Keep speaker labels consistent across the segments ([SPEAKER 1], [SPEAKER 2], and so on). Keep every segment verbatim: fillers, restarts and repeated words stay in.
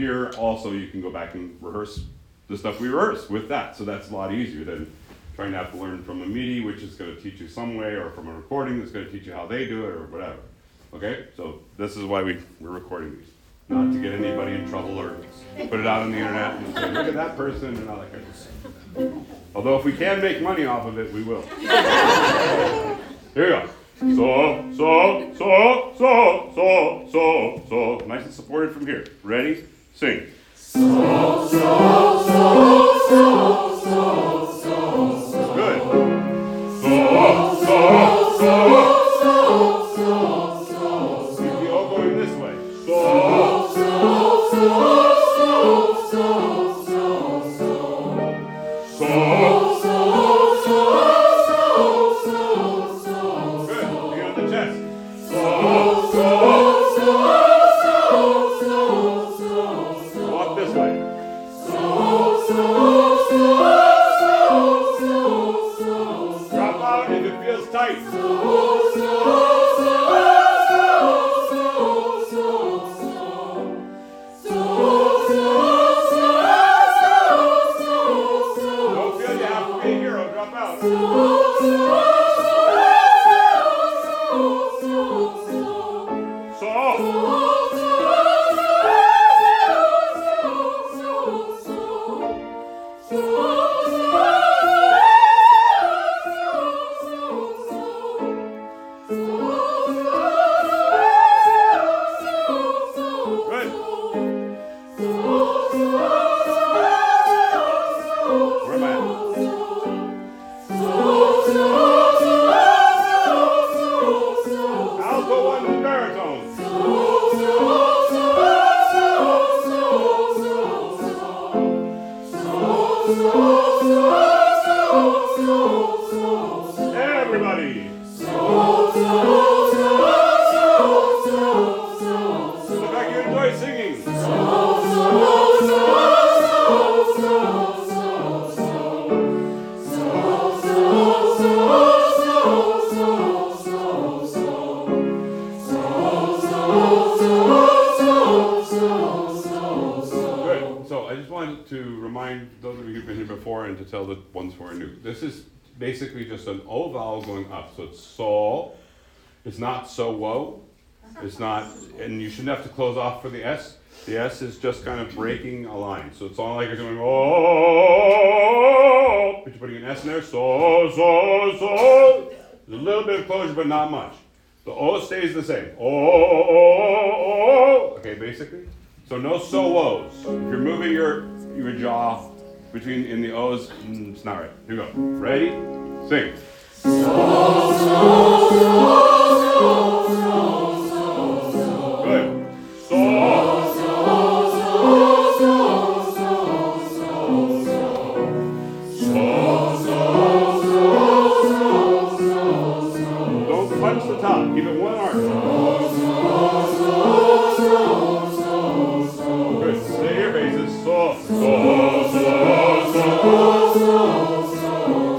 [SPEAKER 1] here also you can go back and rehearse the stuff we rehearse with that. So that's a lot easier than trying to have to learn from a MIDI, which is going to teach you some way, or from a recording that's going to teach you how they do it, or whatever. Okay? So this is why we, we're recording these. Not to get anybody in trouble or put it out on the internet and say, look at that person and all that kind of stuff. Although if we can make money off of it, we will. Here we go. So, so, so, so, so, so, so. Nice and supported from here. Ready? Sing. So, so, so, so, so, so. Good. So, so, so, so, so, so. See, we all going this way. So, so, so, so, so, so, so. So, so, so, so, so. Good. Bring out the chest. So, so, so, so, so, so, so. Walk this way. So, so, so, so, so, so. Drop out if it feels tight. So, so, so, so, so, so, so. So, so, so, so, so. Don't feel you have to be a hero. Drop out. So, so, so, so, so, so. Everybody. So, so, so, so, so. Look like you enjoy singing. So, so, so, so, so, so. So, so, so, so, so, so. So, so, so, so, so. Good. So I just wanted to remind those of you who've been here before and to tell the ones who are new. This is basically just an O vowel going up. So it's so. It's not so whoa. It's not, and you shouldn't have to close off for the S. The S is just kind of breaking a line. So it's all like you're going oh, but you're putting an S in there. So, so, so. There's a little bit of closure, but not much. The O stays the same. Oh, oh, oh. Okay, basically. So no so woes. If you're moving your your jaw between in the O's, it's not right. Here we go. Ready? Sing. So, so, so, so, so, so. Good. So, so, so, so, so, so, so. So, so, so, so, so. Don't punch the top. Keep it one arm. So, so, so, so, so, so. Good. Stay your bases. So, so, so, so, so, so.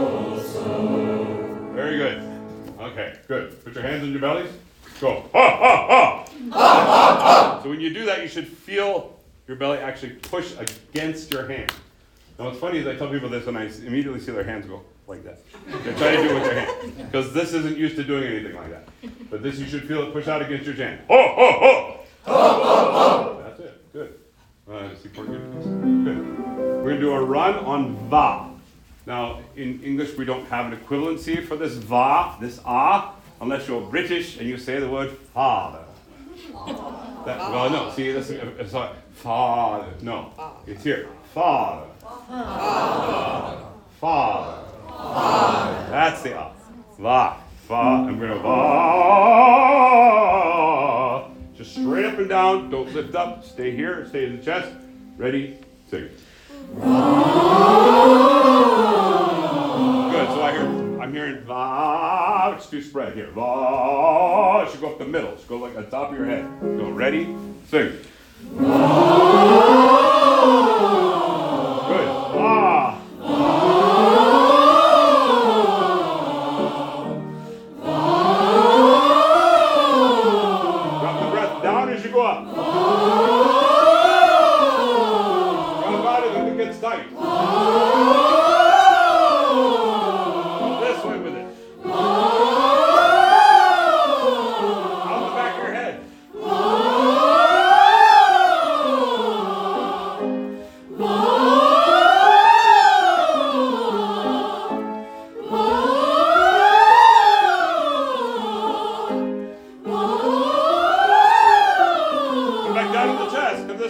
[SPEAKER 1] Good. Very good. Okay, good. Put your hands on your bellies. Go. Ha, ha, ha. Ha, ha, ha. So when you do that, you should feel your belly actually push against your hand. Now what's funny is I tell people this and I immediately see their hands go like that. They're trying to do it with their hand. Because this isn't used to doing anything like that. But this you should feel it push out against your hand. Ho, ho, ho. Ho, ho, ho. That's it. Good. Uh, see, good. We're going to do a run on va. Now, in English, we don't have an equivalency for this va, this ah, unless you're British and you say the word father. That, well, no, see, this, it's not father. No, it's here. Father. Father. Father. Father. That's the ah. Va. Va. I'm going to va. Just straight up and down. Don't lift up. Stay here. Stay in the chest. Ready? Sing. Good. So I hear, I'm hearing va. It's too spread here. Va. It should go up the middle. It should go like on top of your head. Go. Ready? Sing. Good. Va. Drop the breath down as you go up.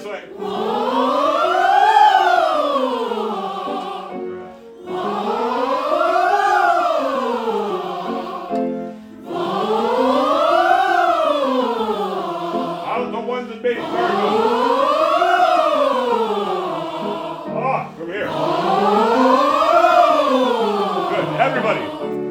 [SPEAKER 1] this way. How's the ones and bass guitar going? Oh, from here. Good. Everybody.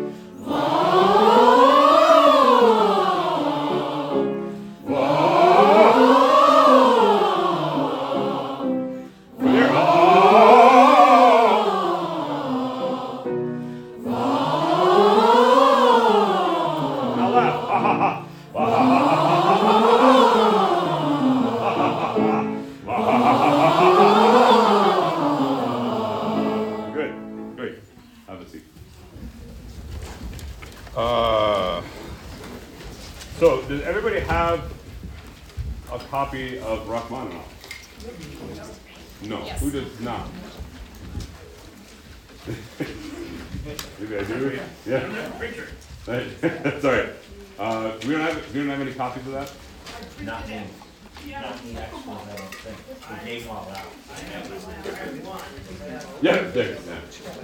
[SPEAKER 1] Good, great. Have a seat. Uh, so, does everybody have a copy of Rachmaninoff? No.
[SPEAKER 2] Yes.
[SPEAKER 1] Who does not? Maybe I do. Yeah. That's all right. Uh, we don't have we don't have any copies of that.
[SPEAKER 3] Not me. Not me, actually, I don't think. We gave all out.
[SPEAKER 1] Yeah, there. Yeah.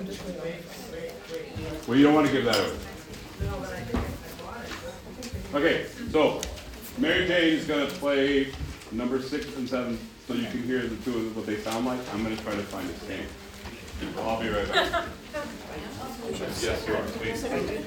[SPEAKER 1] Well, you don't want to give that over. Okay, so Mary Jane is going to play number six and seven, so you can hear the two of them, what they sound like. I'm going to try to find a stand. I'll be right back. Yes, you are. Please.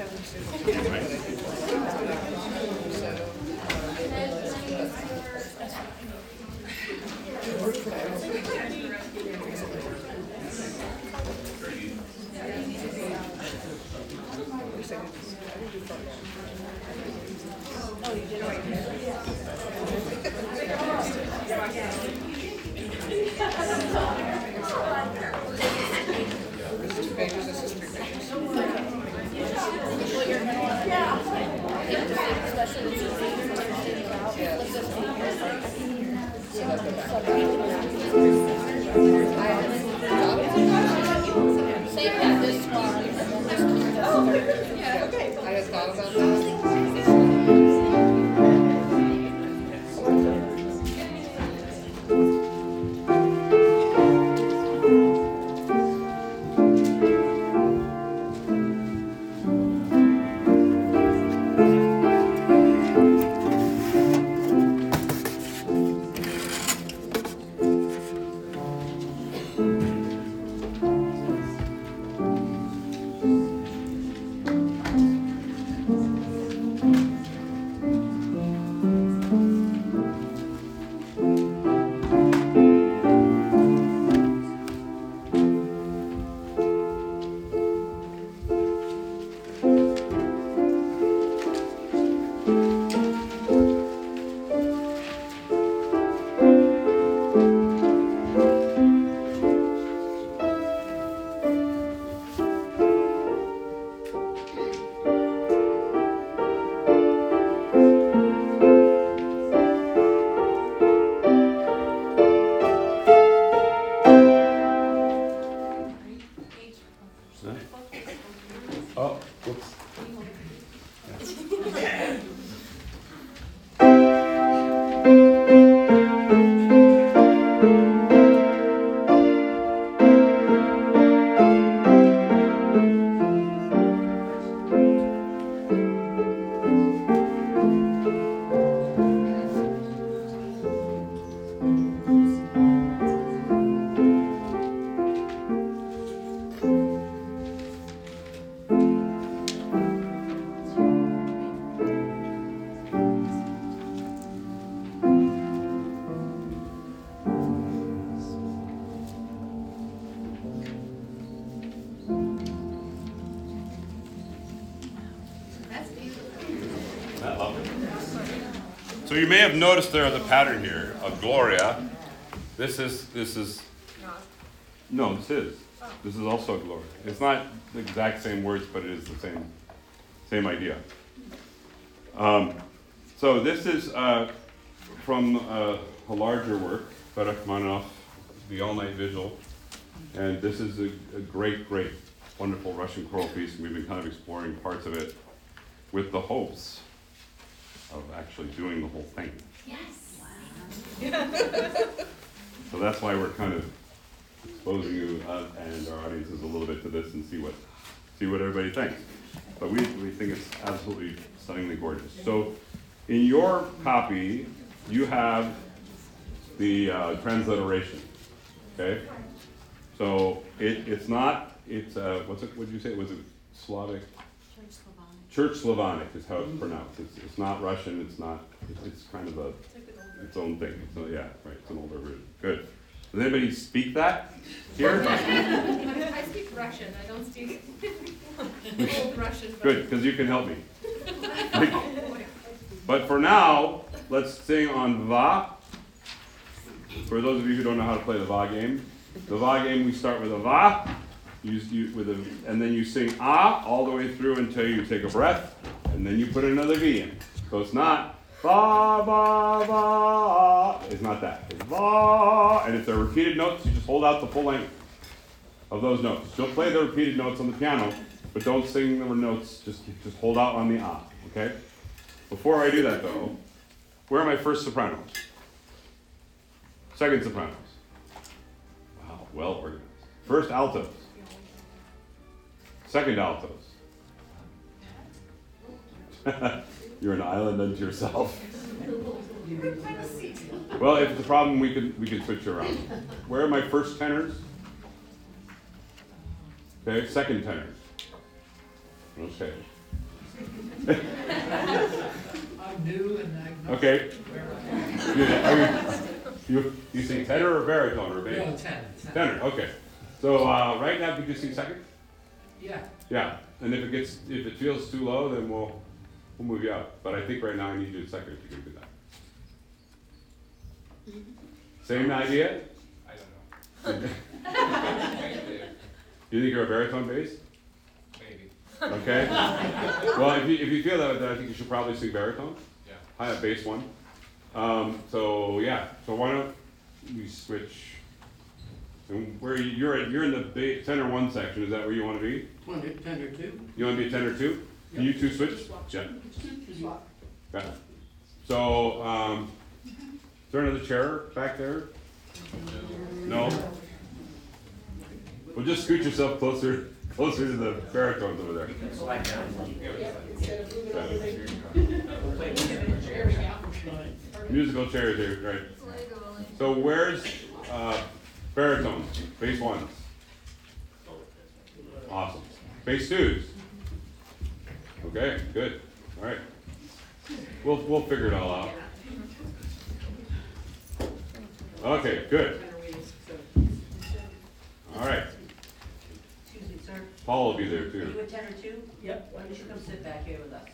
[SPEAKER 1] Oh, whoops. So you may have noticed there the pattern here of Gloria. This is, this is, no, this is. This is also Gloria. It's not the exact same words, but it is the same, same idea. Um, so this is uh, from uh, a larger work, Rachmaninoff, the All-Night Vigil. And this is a, a great, great, wonderful Russian choral piece. And we've been kind of exploring parts of it with the hopes of actually doing the whole thing.
[SPEAKER 2] Yes.
[SPEAKER 1] that's why we're kind of exposing you uh, and our audiences a little bit to this and see what see what everybody thinks. But we, we think it's absolutely stunningly gorgeous. So in your copy, you have the uh, transliteration, okay? So it, it's not, it's, uh, what's it, what did you say, was it Slavic?
[SPEAKER 2] Church Slavonic.
[SPEAKER 1] Church Slavonic is how it's pronounced. It's, it's not Russian, it's not, it's, it's kind of a, its own thing. So yeah, right, it's an older version. Good. Does anybody speak that here?
[SPEAKER 4] I speak Russian, I don't speak old Russian. but-
[SPEAKER 1] Good, because you can help me. But for now, let's sing on Va. For those of you who don't know how to play the Va game, the Va game we start with a Va, you, you, with a, and then you sing Ah all the way through until you take a breath, and then you put another V in. So it's not Va, Va, Va. It's not that. It's Va, and if they're repeated notes, you just hold out the full length of those notes. You'll play the repeated notes on the piano, but don't sing the notes. Just just hold out on the Ah. Okay. Before I do that, though, where are my first sopranos? Second sopranos. Wow, well organized. First altos. Second altos. You're an island unto yourself. Well, if it's a problem, we can we can switch around. Where are my first tenors? Okay, second tenors. Okay.
[SPEAKER 5] I'm new and agnostic.
[SPEAKER 1] Okay. You, are you, you, you sing tenor or baritone or bass?
[SPEAKER 5] No, ten.
[SPEAKER 1] Tenor, okay. So uh, right now, could you sing second?
[SPEAKER 5] Yeah.
[SPEAKER 1] Yeah, and if it gets, if it feels too low, then we'll, we'll move you up. But I think right now I need you to second if you can do that. Same idea?
[SPEAKER 6] I don't know.
[SPEAKER 1] You think you're a baritone bass?
[SPEAKER 6] Maybe.
[SPEAKER 1] Okay. Well, if you, if you feel that, then I think you should probably sing baritone.
[SPEAKER 6] Yeah.
[SPEAKER 1] High up bass one. Um, so yeah, so why don't we switch? And where you- you're at, you're in the ba- tenor one section. Is that where you want to be?
[SPEAKER 5] Twenty, ten or two.
[SPEAKER 1] You want to be a tenor two? Can you two switch? Yeah. Got it. So um, is there another chair back there? No. Well, just scoot yourself closer, closer to the baritones over there.
[SPEAKER 3] Slide down.
[SPEAKER 1] Musical chairs here, right? So where's uh, baritones? Bass ones. Awesome. Bass twos. Okay, good. All right. We'll we'll figure it all out. Okay, good. All right.
[SPEAKER 7] Excuse me, sir.
[SPEAKER 1] Paul will be there
[SPEAKER 7] Are
[SPEAKER 1] too.
[SPEAKER 7] you a ten or two? Yep. Why don't you come sit back here with us?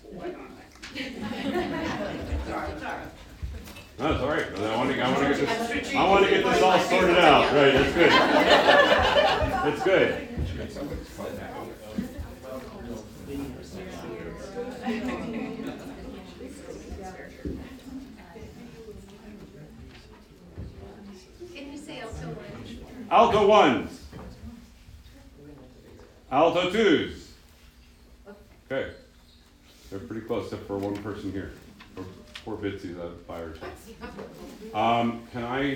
[SPEAKER 7] Sorry, sorry.
[SPEAKER 1] No, it's all right. I want to I want to get this I want to get this all sorted out. Right, that's good. That's good.
[SPEAKER 4] Can you say alto one?
[SPEAKER 1] Alto ones. Alto twos. Okay. They're pretty close, except for one person here. Poor- Poor Bitsy's out by herself. Um, can I,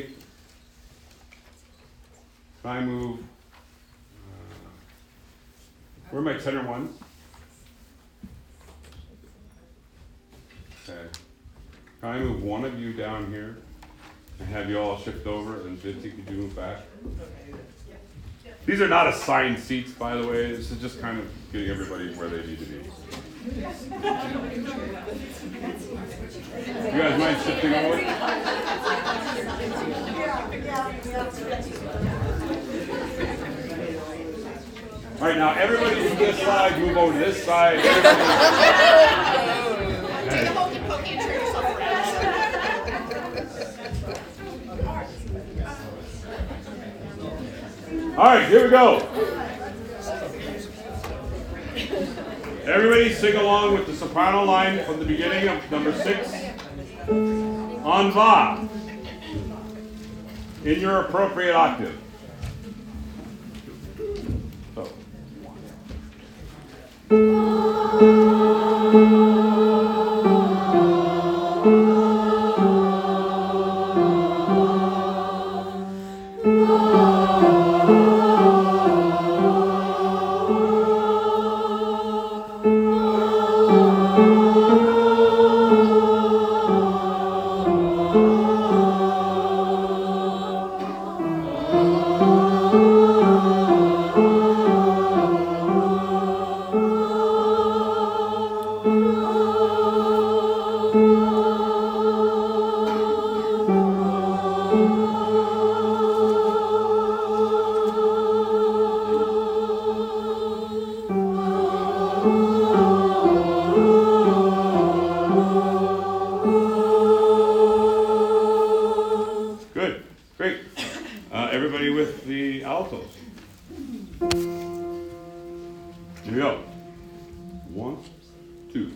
[SPEAKER 1] can I move, uh, where are my tenor ones? Okay. Can I move one of you down here and have you all shift over, and Bitsy, could you move back? These are not assigned seats, by the way. This is just kind of getting everybody where they need to be. You guys mind shifting over? All right, now everybody from this side, move over to this side. Everybody-
[SPEAKER 4] Take a hokey pokey and turn yourself around.
[SPEAKER 1] All right, here we go. Everybody sing along with the soprano line from the beginning of number six. On Va. In your appropriate octave. So. Good, great. Uh, everybody with the altos. Here we go. One, two.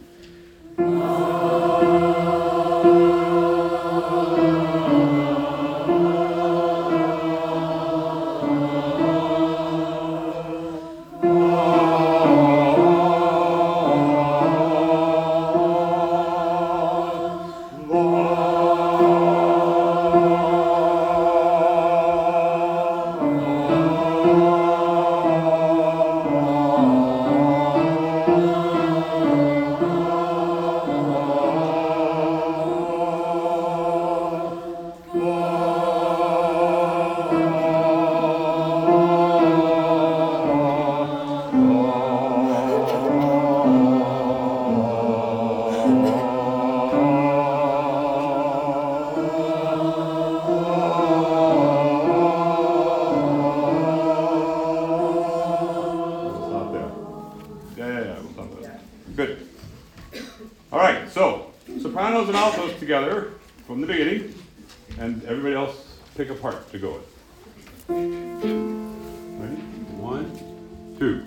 [SPEAKER 1] We'll stop there. Yeah, yeah, yeah, we'll stop there. Good. All right, so sopranos and altos together from the beginning, and everybody else pick a part to go with. Ready? One, two.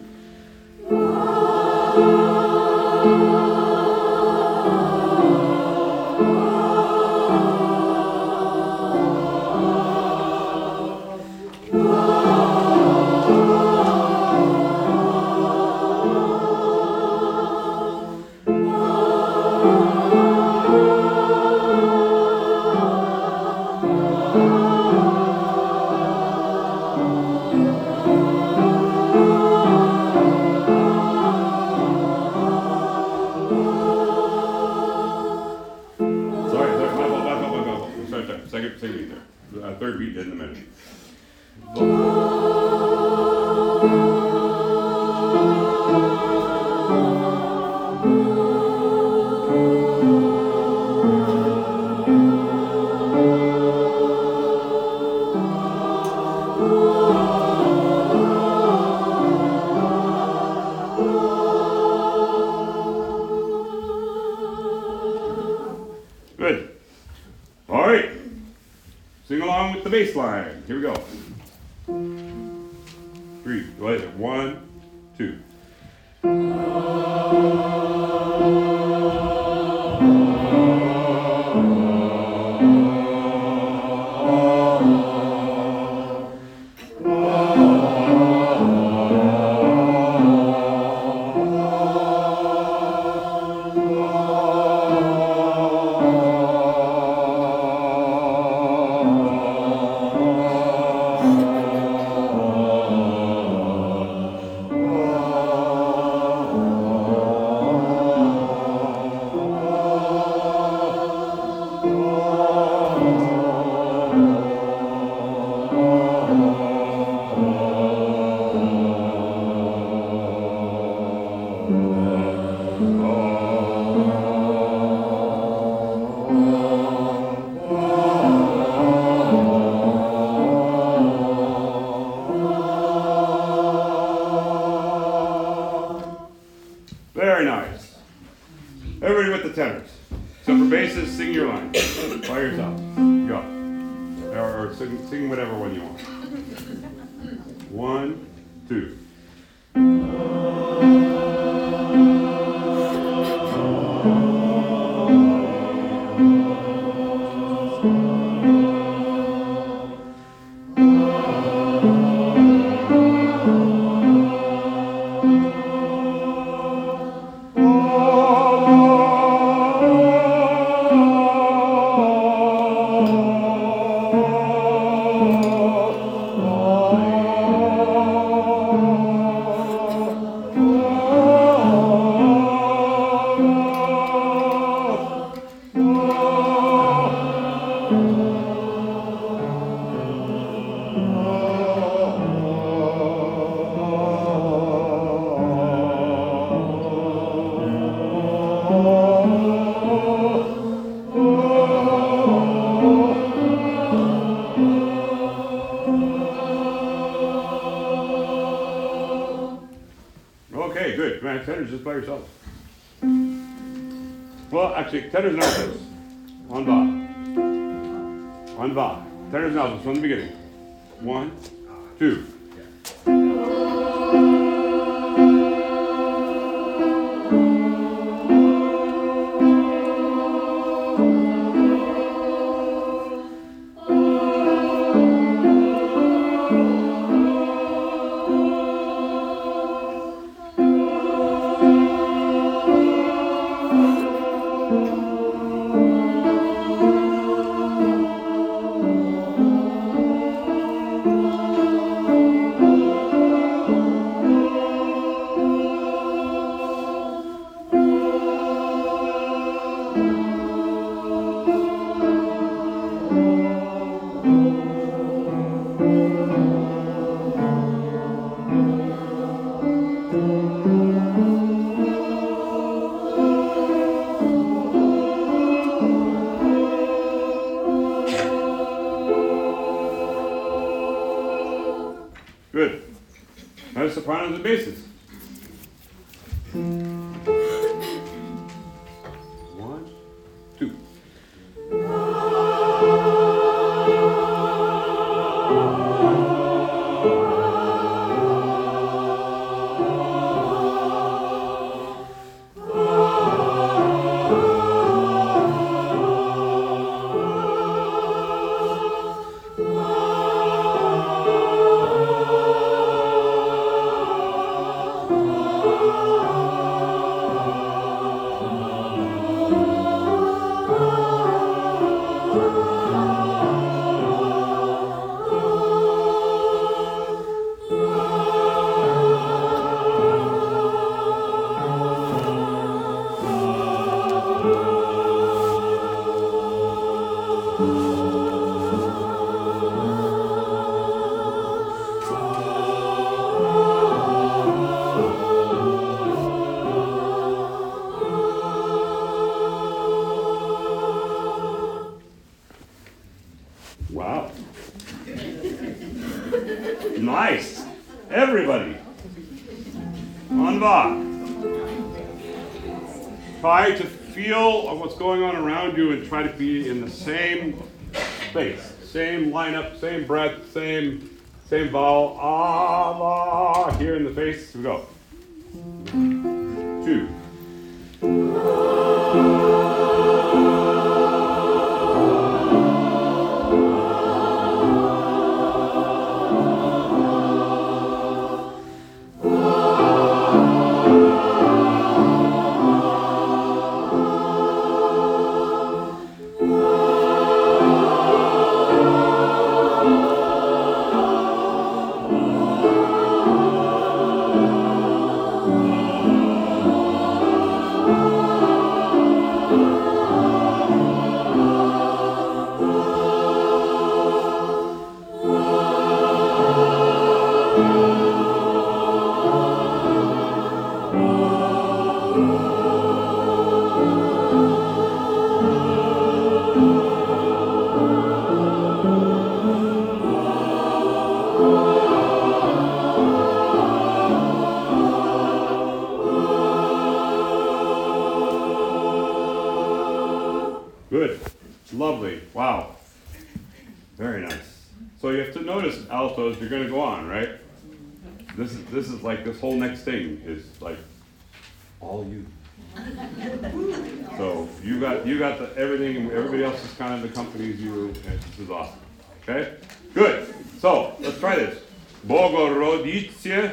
[SPEAKER 1] Sorry, sorry, my fault, my fault, my fault. We'll start there. Second, second beat there. Uh, third beat in the measure. Good. All right. Sing along with the bass line. Here we go. Three. What is it? One, two. Very nice. Everybody with the tenors. Except for basses, sing your line. By yourself. Go. Or, or sing, sing whatever one you want. One, two. Oh, Good, man, tenors just by yourself. Well, actually, tenors and altos. On va. On va. Tenors and altos from the beginning. One, two. Good. Now the sopranos and basses. One, two. Wow. Nice. Everybody. On va. Try to feel what's going on around you and try to be in the same space, same lineup, same breath, same same vowel. Ah, la. Here in the face. Here we go. Two. Good. Lovely. Wow. Very nice. So you have to notice altos, you're going to go on, right? This is this is like this whole next thing is like all you. So you got you got the everything, and everybody else is kind of accompanies you, and this is awesome. Okay? Good. So let's try this. Bogorodice.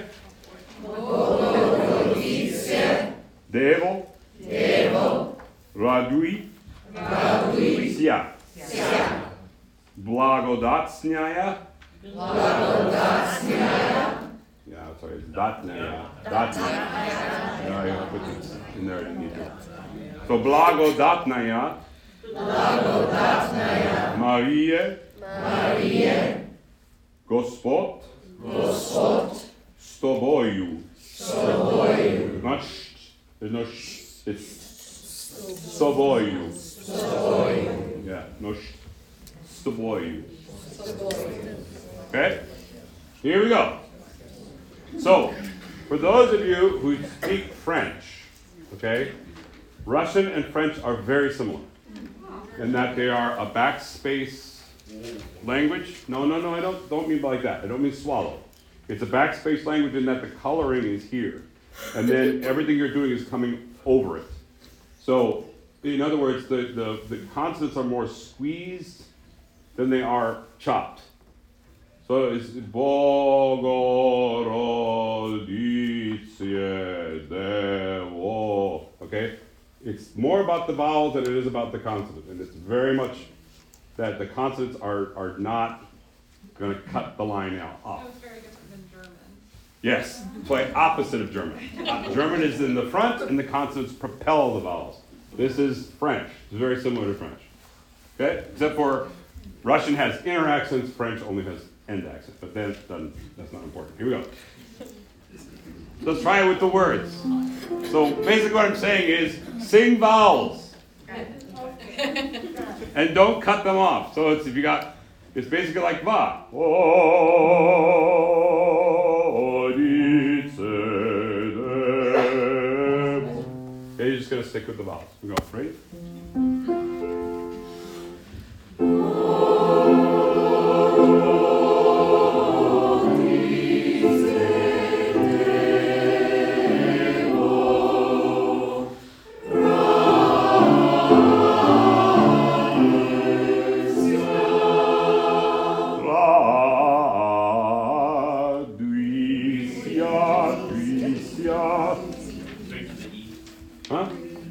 [SPEAKER 1] Bogorodice. Devo. Devo. Radui. Radui. Sia. Sia. Blagodatnaya. Blagodatnaya. Yeah, sorry, it's datnaya. Datnaya. Yeah, you have to put it in there if you need to. So blagodatnaya. Blagodatnaya. Marie. Marie. Gospod. Gospod. S toboju. S toboju. Not sh. There's no sh. It's s toboju. S toboju. Yeah, no sh. S toboju. Okay? Here we go. So, For those of you who speak French, okay, Russian and French are very similar in that they are a backspace language. No, no, no, I don't, don't mean like that. I don't mean swallow. It's a backspace language in that the coloring is here. And then everything you're doing is coming over it. So, in other words, the, the, the consonants are more squeezed than they are chopped. So it's Bogorodice Devo. Okay? It's more about the vowels than it is about the consonant. And it's very much that the consonants are, are not going to cut the line out off.
[SPEAKER 4] That was very different than German.
[SPEAKER 1] Yes, it's like opposite of German. Uh, German is in the front and the consonants propel the vowels. This is French. It's very similar to French. Okay? Except for Russian has inner accents, French only has end accents. But that doesn't, that's not important. Here we go. Let's try it with the words. So basically what I'm saying is sing vowels. And don't cut them off. So it's if you got, it's basically like va. Okay, you're just going to stick with the vowels. We go, ready? Huh?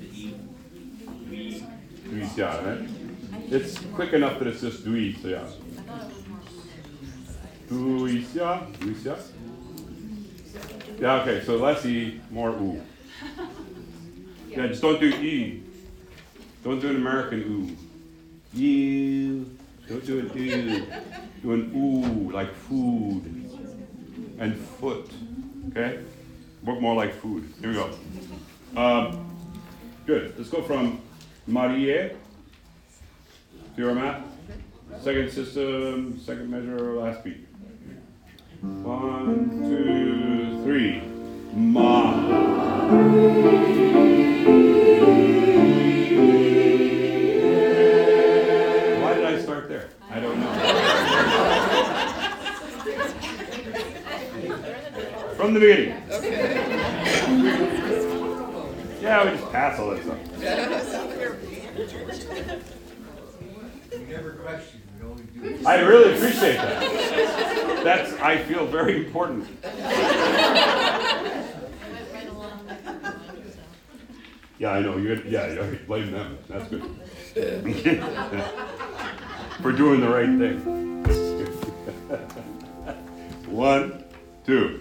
[SPEAKER 1] Duisya, right? It's quick enough that it's just Duisya. Duisya, Duisya. Yeah, okay, so less E, more U. Yeah, just don't do E. Don't do an American U. You. Don't do an U. Do an U, like food. And foot. Okay? Work more like food. Here we go. Um, good. Let's go from Marie to your map. Second system, second measure, last beat. One, two, three. Ma. Why did I start there? I don't know. From the beginning. Yeah, we just pass all that stuff.
[SPEAKER 5] You never question, you only do.
[SPEAKER 1] I really appreciate that. That's, I feel very important. Yeah, I know. You, yeah, you blame them. That's good. For doing the right thing. One, two.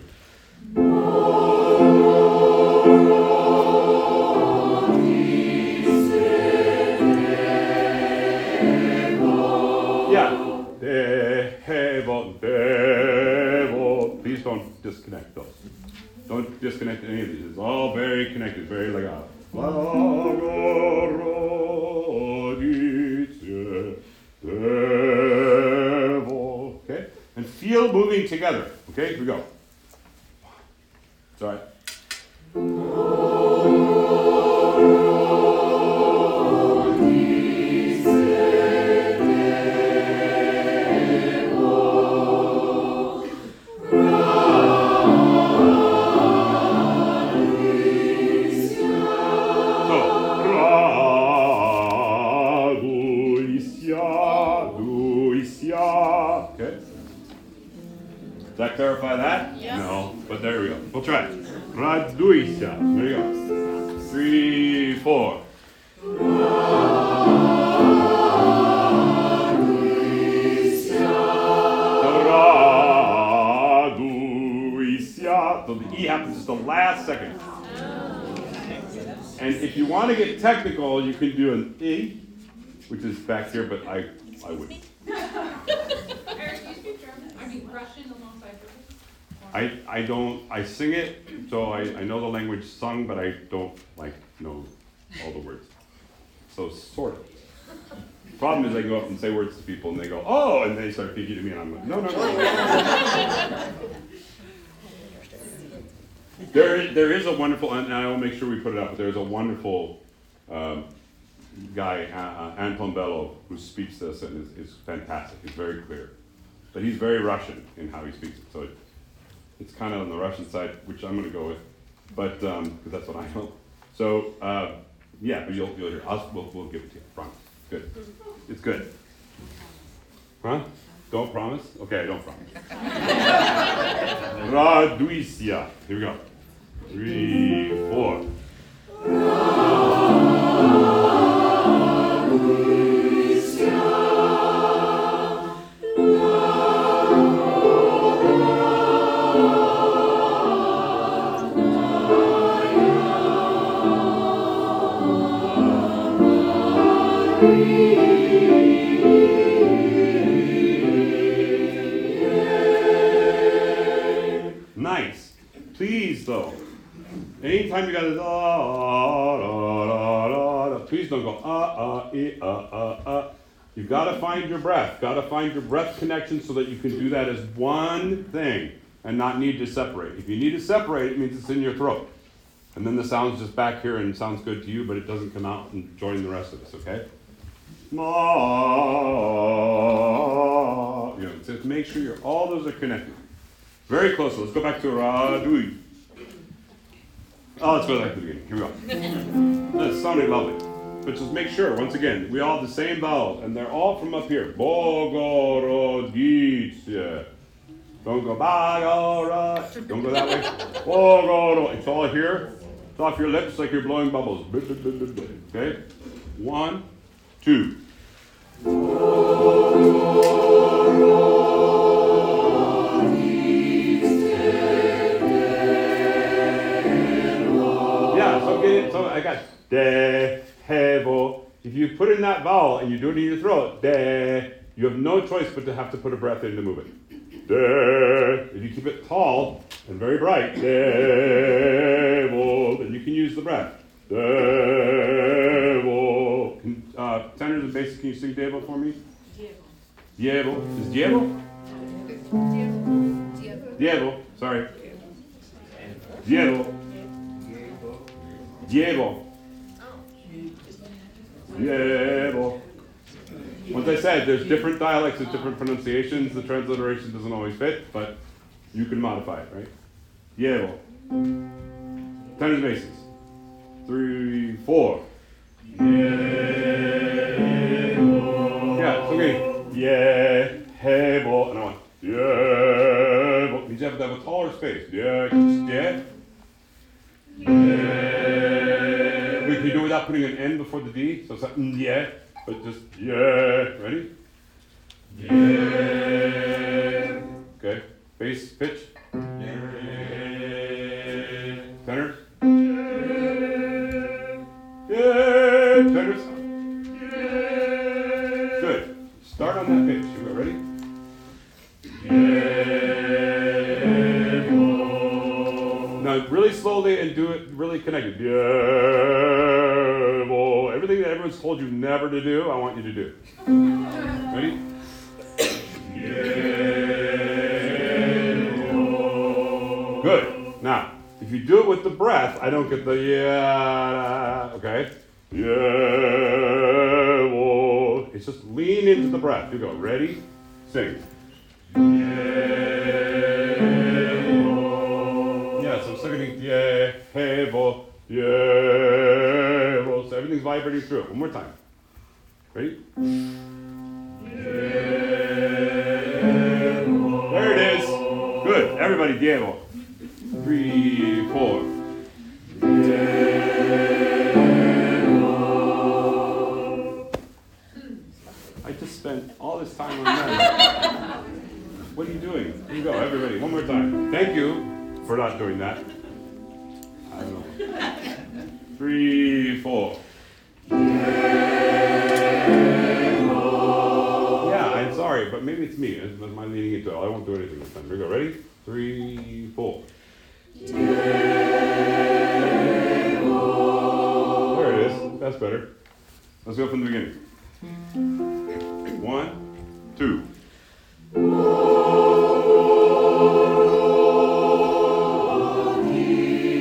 [SPEAKER 1] Please don't disconnect those. Don't disconnect any of these. It's all very connected, very legato. Okay? And feel moving together. Okay? Here we go. It's all right. Does that clarify that?
[SPEAKER 4] Yes.
[SPEAKER 1] No, but there we go. We'll try it. Raduisya. There you go. Three, four. Raduisya. So the E happens just the last second. And if you want to get technical, you can do an E, which is back here, but I, I wouldn't.
[SPEAKER 4] Eric, you speak German? I mean Russian alongside German?
[SPEAKER 1] I, I don't, I sing it, so I, I know the language sung, but I don't, like, know all the words. So, sort of. Problem is I go up and say words to people, and they go, oh, and they start speaking to me, and I'm like, no, no, no. There, there is a wonderful, and I will make sure we put it up, but there's a wonderful um, guy, uh, uh, Anton Bello, who speaks this and is, is fantastic. He's very clear. But he's very Russian in how he speaks it. So it, it's kind of on the Russian side, which I'm going to go with, but because um, that's what I know. So, uh, yeah, but you'll, you'll hear. I'll, we'll, we'll give it to you. Promise. Good. It's good. Huh? Don't promise? Okay, I don't promise. Raduisia. Here we go. Three, four. Nice. Please, though. Anytime you got this, ah, da, da, da, da, please don't go, ah, ah, e, ah, ah, ah. You've got to find your breath. Got to find your breath connection so that you can do that as one thing and not need to separate. If you need to separate, it means it's in your throat. And then the sound's just back here and it sounds good to you, but it doesn't come out and join the rest of us, okay? You know, just make sure you're, all those are connected. Very close. Let's go back to Radui. Oh, let's go back to the beginning. Here we go. That's sounding lovely. But just make sure, once again, we all have the same vowels, and they're all from up here. Bogorodice. Don't go Bagora. Don't go that way. Bogoro. It's all here. It's off your lips like you're blowing bubbles. Okay? One, two. Yeah, so get it. So I got de, hevo. If you put in that vowel and you do it in your throat, de, you have no choice but to have to put a breath in to move it. De. If you keep it tall and very bright, devo, then you can use the breath. Devo. Uh, tenors and basses, can you sing Devo for me? Diego. Is Diego? Diego. Sorry. Diego. Diego. Diego. Once I said, there's different dialects with different pronunciations. The transliteration doesn't always fit, but you can modify it, right? Diego. Tenors, basses. Three, four. Yeah, it's okay. Yeah, hevo, and I want yeah. Means you have to have a taller space. Yeah, yeah. Yeah. Wait, can you do it without putting an N before the D? So it's like mm, yeah, but just yeah. Ready? Yeah. Okay. Bass pitch. Yeah. Tenors. Yeah. Tenors. Good. Start on that pitch. You ready? Now, really slowly and do it really connected. Everything that everyone's told you never to do, I want you to do. Ready? Good. Now, if you do it with the breath, I don't get the yeah. Okay? Yeah. It's just lean into the breath. You go. Ready? Sing. Yeah, so I'm still getting yeah, hey, bo, yeah, bo. So everything's vibrating through it. One more time. Ready? There it is. Good. Everybody, Diego. Three, four. I just spent all this time on that. What are you doing? Here you go, everybody. One more time. Thank you for not doing that. I don't know. Three, four. Yeah, I'm sorry, but maybe it's me. Am I leaning into it? I won't do anything this time. Here we go. Ready? Three, four. There it is. That's better. Let's go from the beginning. One, two. Oh,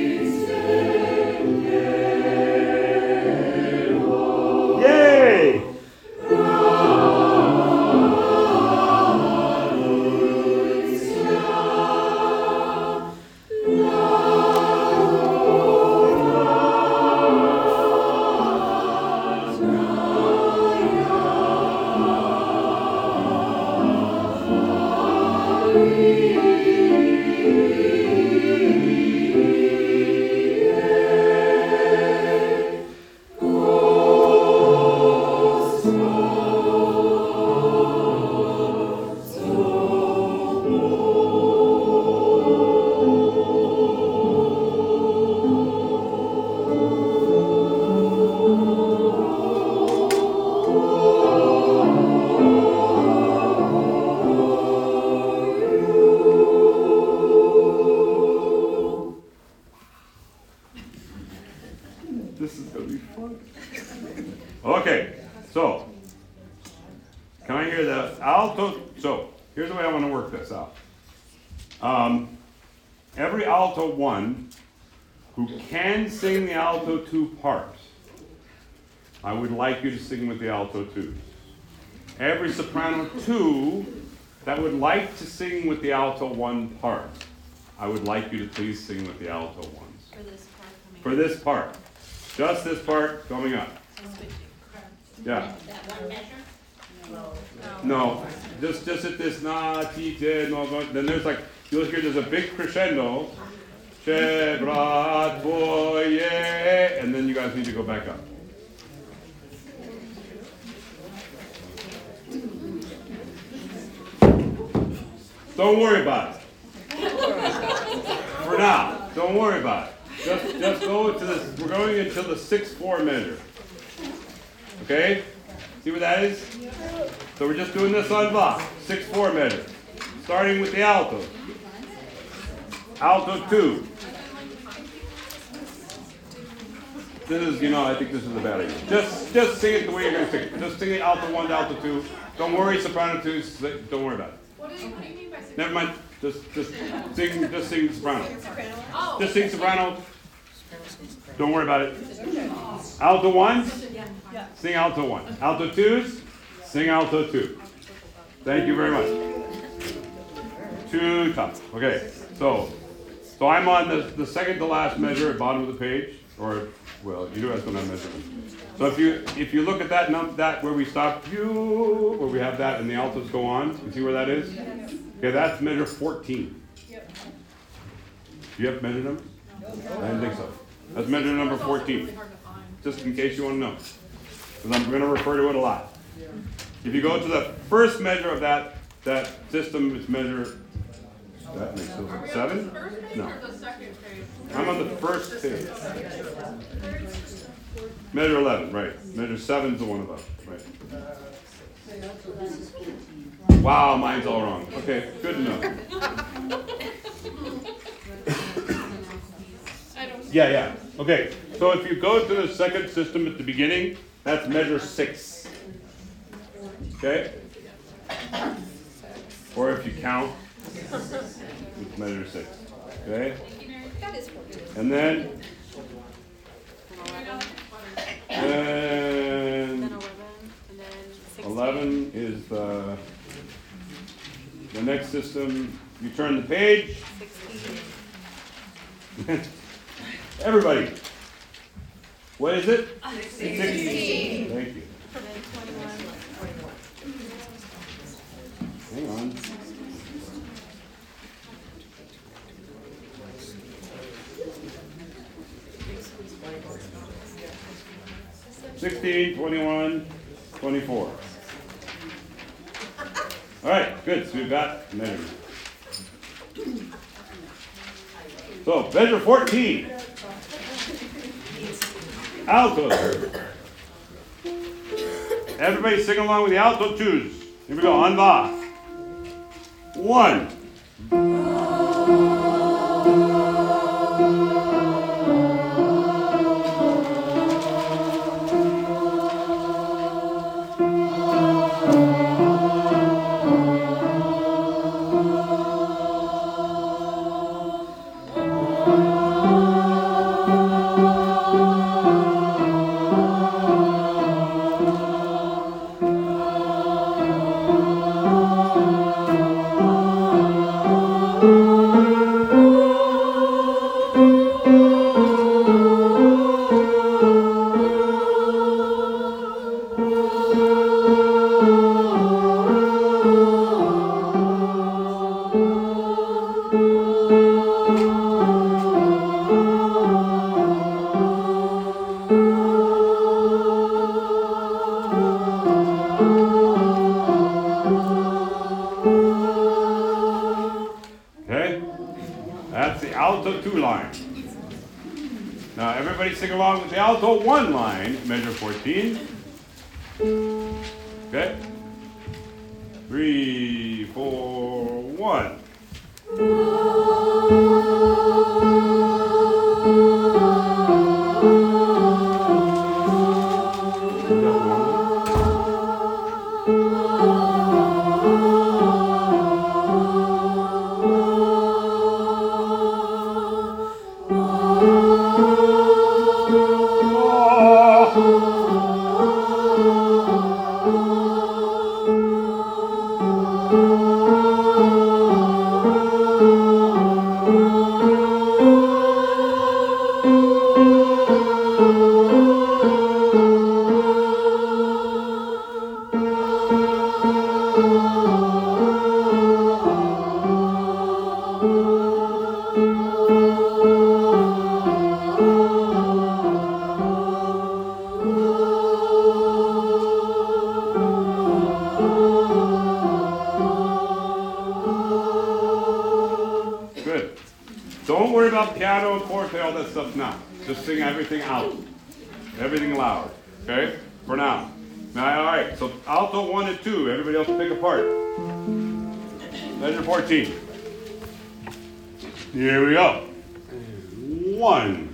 [SPEAKER 1] This is gonna be fun. Okay, so can I hear the alto? So here's the way I want to work this out. Um, every alto one who can sing the alto two part, I would like you to sing with the alto twos. Every soprano two that would like to sing with the alto one part, I would like you to please sing with the alto ones.
[SPEAKER 4] For this part coming.
[SPEAKER 1] For this part. Just this part coming up. Yeah.
[SPEAKER 3] That one measure?
[SPEAKER 1] No, just just at this na ti te no no. Then there's like you'll hear there's a big crescendo, che bra boye, and then you guys need to go back up. Don't worry about it. For now, don't worry about it. Just just go to this. We're going into the six four measure. Okay? See what that is? So we're just doing this on Bach, six four measure. Starting with the alto. Alto two. This is, you know, I think this is a bad idea. Just just sing it the way you're going to sing it. Just sing it alto one to alto two. Don't worry, soprano two, don't worry about it.
[SPEAKER 4] What do you, what do you mean by six?
[SPEAKER 1] Never mind, just just sing just sing soprano.
[SPEAKER 4] Oh.
[SPEAKER 1] Just sing soprano. Don't worry about it. Alto ones, sing alto one. Alto twos, sing alto two. Thank you very much. Too tough. Okay, so so I'm on the, the second to last measure at bottom of the page, or well, you guys don't have measurements. So if you if you look at that num that where we stop, you where we have that and the altos go on, you see where that is? Okay, that's measure fourteen. Do you have measure numbers? I didn't think so. That's measure number fourteen. Just in case you want to know, because I'm going to refer to it a lot. If you go to the first measure of that that system, it's measure. That makes sense. Seven? No. I'm on the first page. Measure eleven, right. Measure seven's the one above, right. Wow, mine's all wrong. Okay, good enough. Yeah, yeah. Okay, so if you go to the second system at the beginning, that's measure six. Okay? Or if you count, it's measure six. Okay? And then, then eleven is the the next system. You turn the page. Everybody, what is it? Sixteen. Thank you. Hang on. Sixteen, twenty-one, twenty-four. All right, good. So we've got measures. So measure fourteen. Alto. Everybody sing along with the alto twos. Here we go. On va. One. That's the alto two line. Now everybody sing along with the alto one line, measure fourteen. Okay? Three, four, one. Good. Don't worry about piano, forte, all that stuff now. Just sing everything out. Everything loud. Okay? For now. Now, all right. So alto one and two. Everybody else pick a part. Measure fourteen. Here we go. One.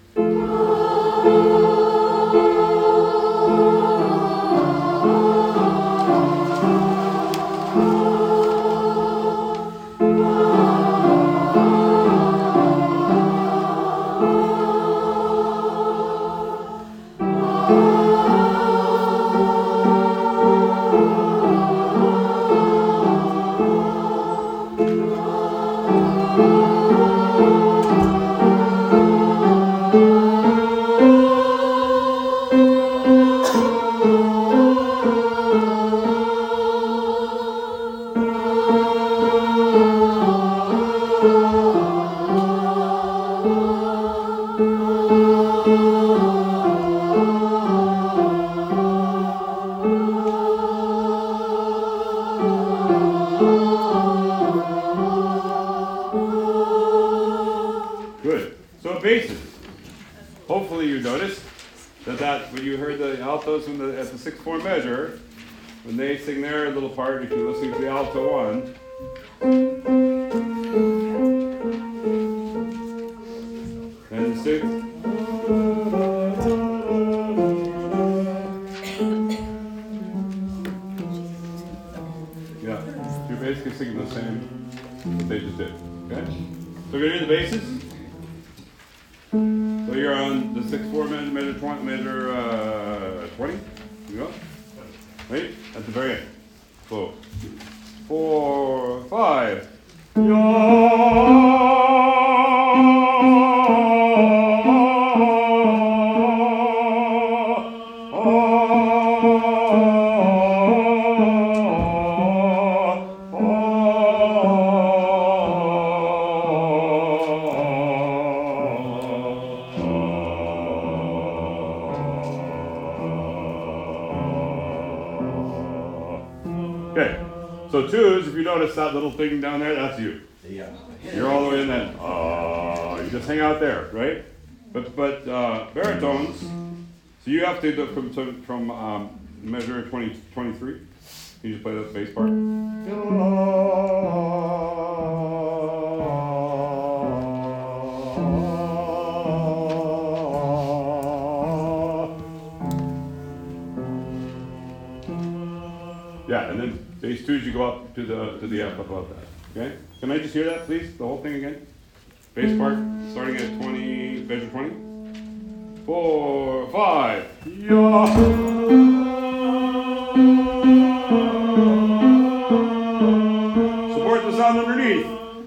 [SPEAKER 1] Good. So basses. Hopefully you noticed that, that when you heard the altos in the, at the sixth four measure, when they sing their little part, if you're listening to the alto one, and the sixth, yeah, you're basically singing the same that they just did. Okay? So we're gonna do the basses. So you're on the six four measure, measure twenty, measure uh, twenty. You go. Wait at the very end. So four, five. Okay, so twos, if you notice that little thing down there, that's you.
[SPEAKER 3] Yeah.
[SPEAKER 1] You're all the way in that. Oh, you just hang out there, right? But but uh, baritones, so you have to do from so from um, measure twenty, twenty-three. Can you just play that bass part? Yeah, and then bass twos, you go up to the to the F above that. Okay? Can I just hear that, please? The whole thing again? Bass part, starting at twenty, measure twenty. Four, five. Yeah. Support the sound underneath.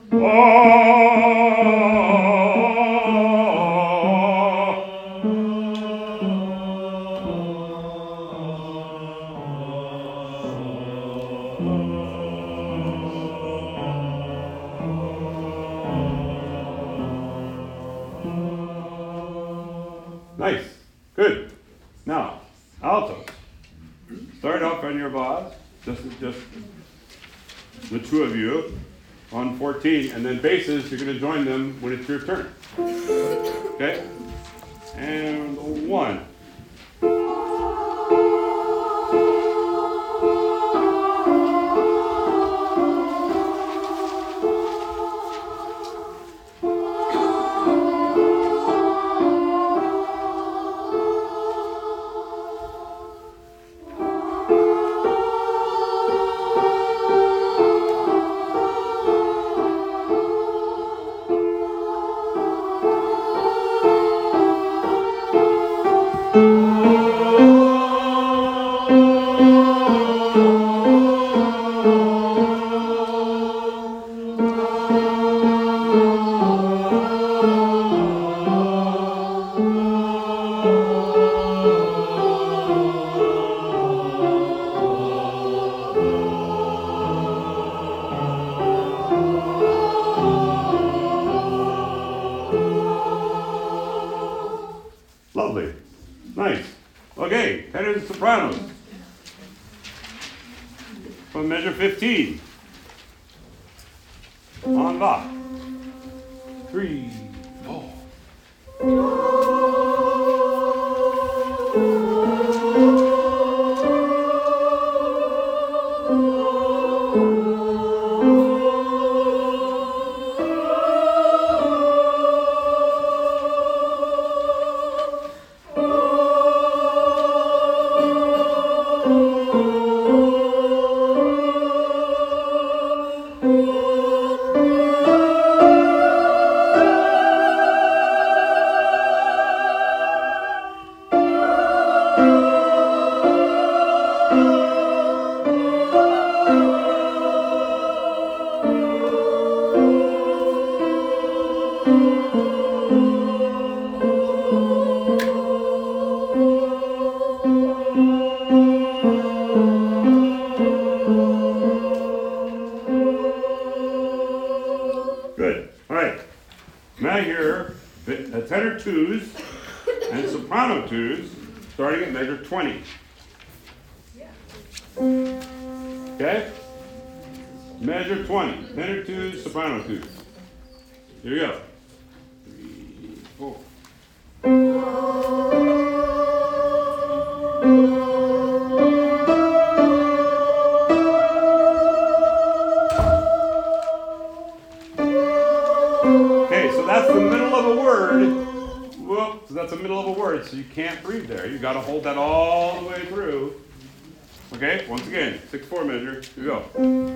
[SPEAKER 1] Oh. Nice. Good. Now, altos. Start off on your vase. Just, just the two of you. on fourteen, and then basses, you're gonna join them when it's your turn. Okay? And one. Lovely. Nice. Okay, tenors and sopranos. From measure fifteen. En va. Three, four. Good. All right. Now here, the tenor twos and soprano twos, starting at measure twenty. Okay? Measure twenty. Tenor twos, soprano twos. Here we go. Three, four. Okay, so that's the middle of a word. Whoop, so that's the middle of a word, so you can't breathe there. You got to hold that all the way through. Okay, once again, six four measure. Here we go.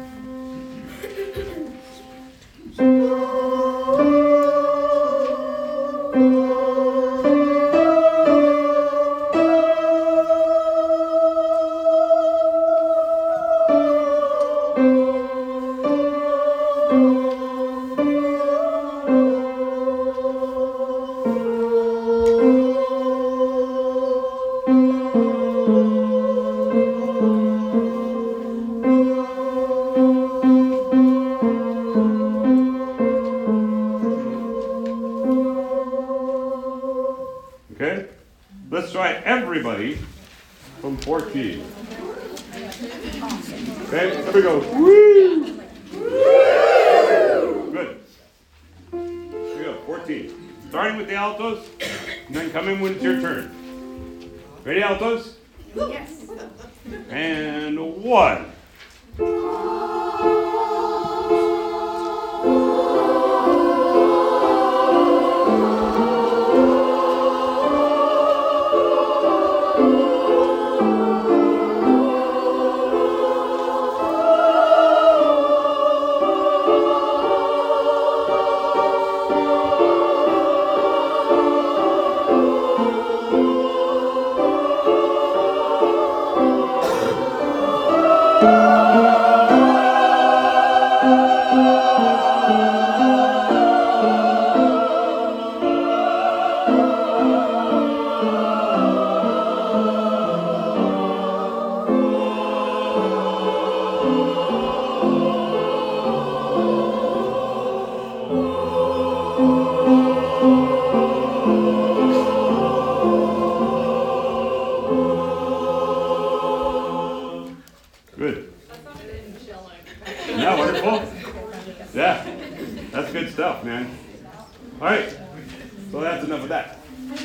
[SPEAKER 1] Okay? Let's try everybody from fourteen. Okay, there we go. Woo! Good. Here we go, fourteen. Starting with the altos, and then come in when it's your turn. Ready, altos?
[SPEAKER 4] Yes.
[SPEAKER 1] And one. stuff, man. All right, so that's enough of that.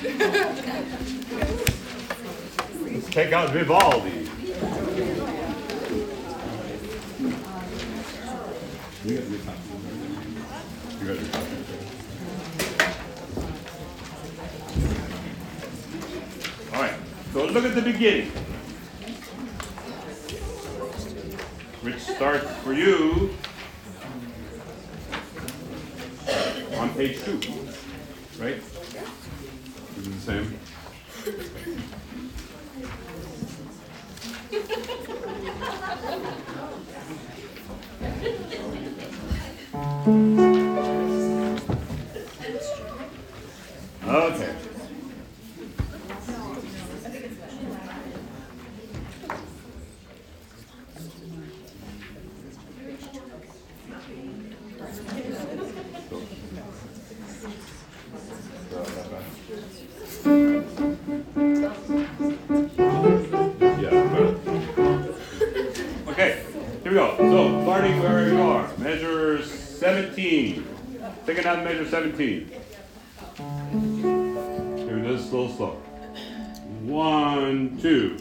[SPEAKER 1] Let's take out Vivaldi. You got your copy. You got your copy. All right, so look at the beginning, which starts for you on page two, right? Is it the same? Okay. Okay, here we go. So, starting where you are, measure seventeen. Take it down, measure seventeen. Here it is, slow, slow. One, two.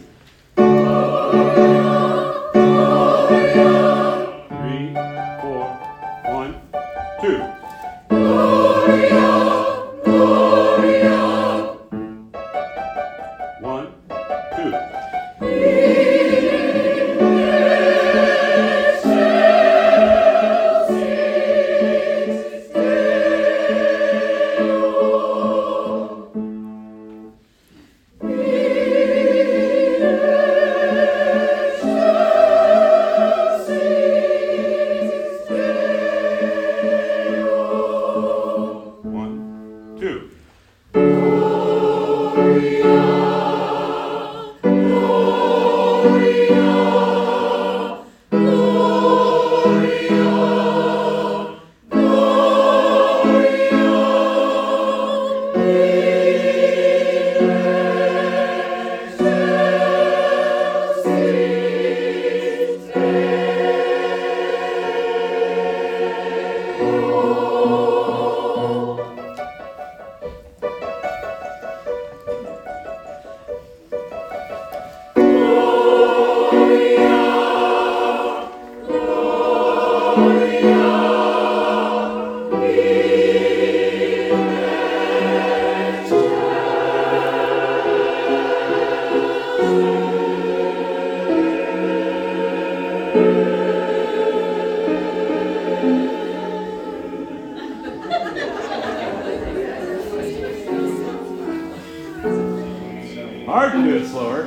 [SPEAKER 1] Three, four, one, two. One, two. One, two. Hard to do it slower.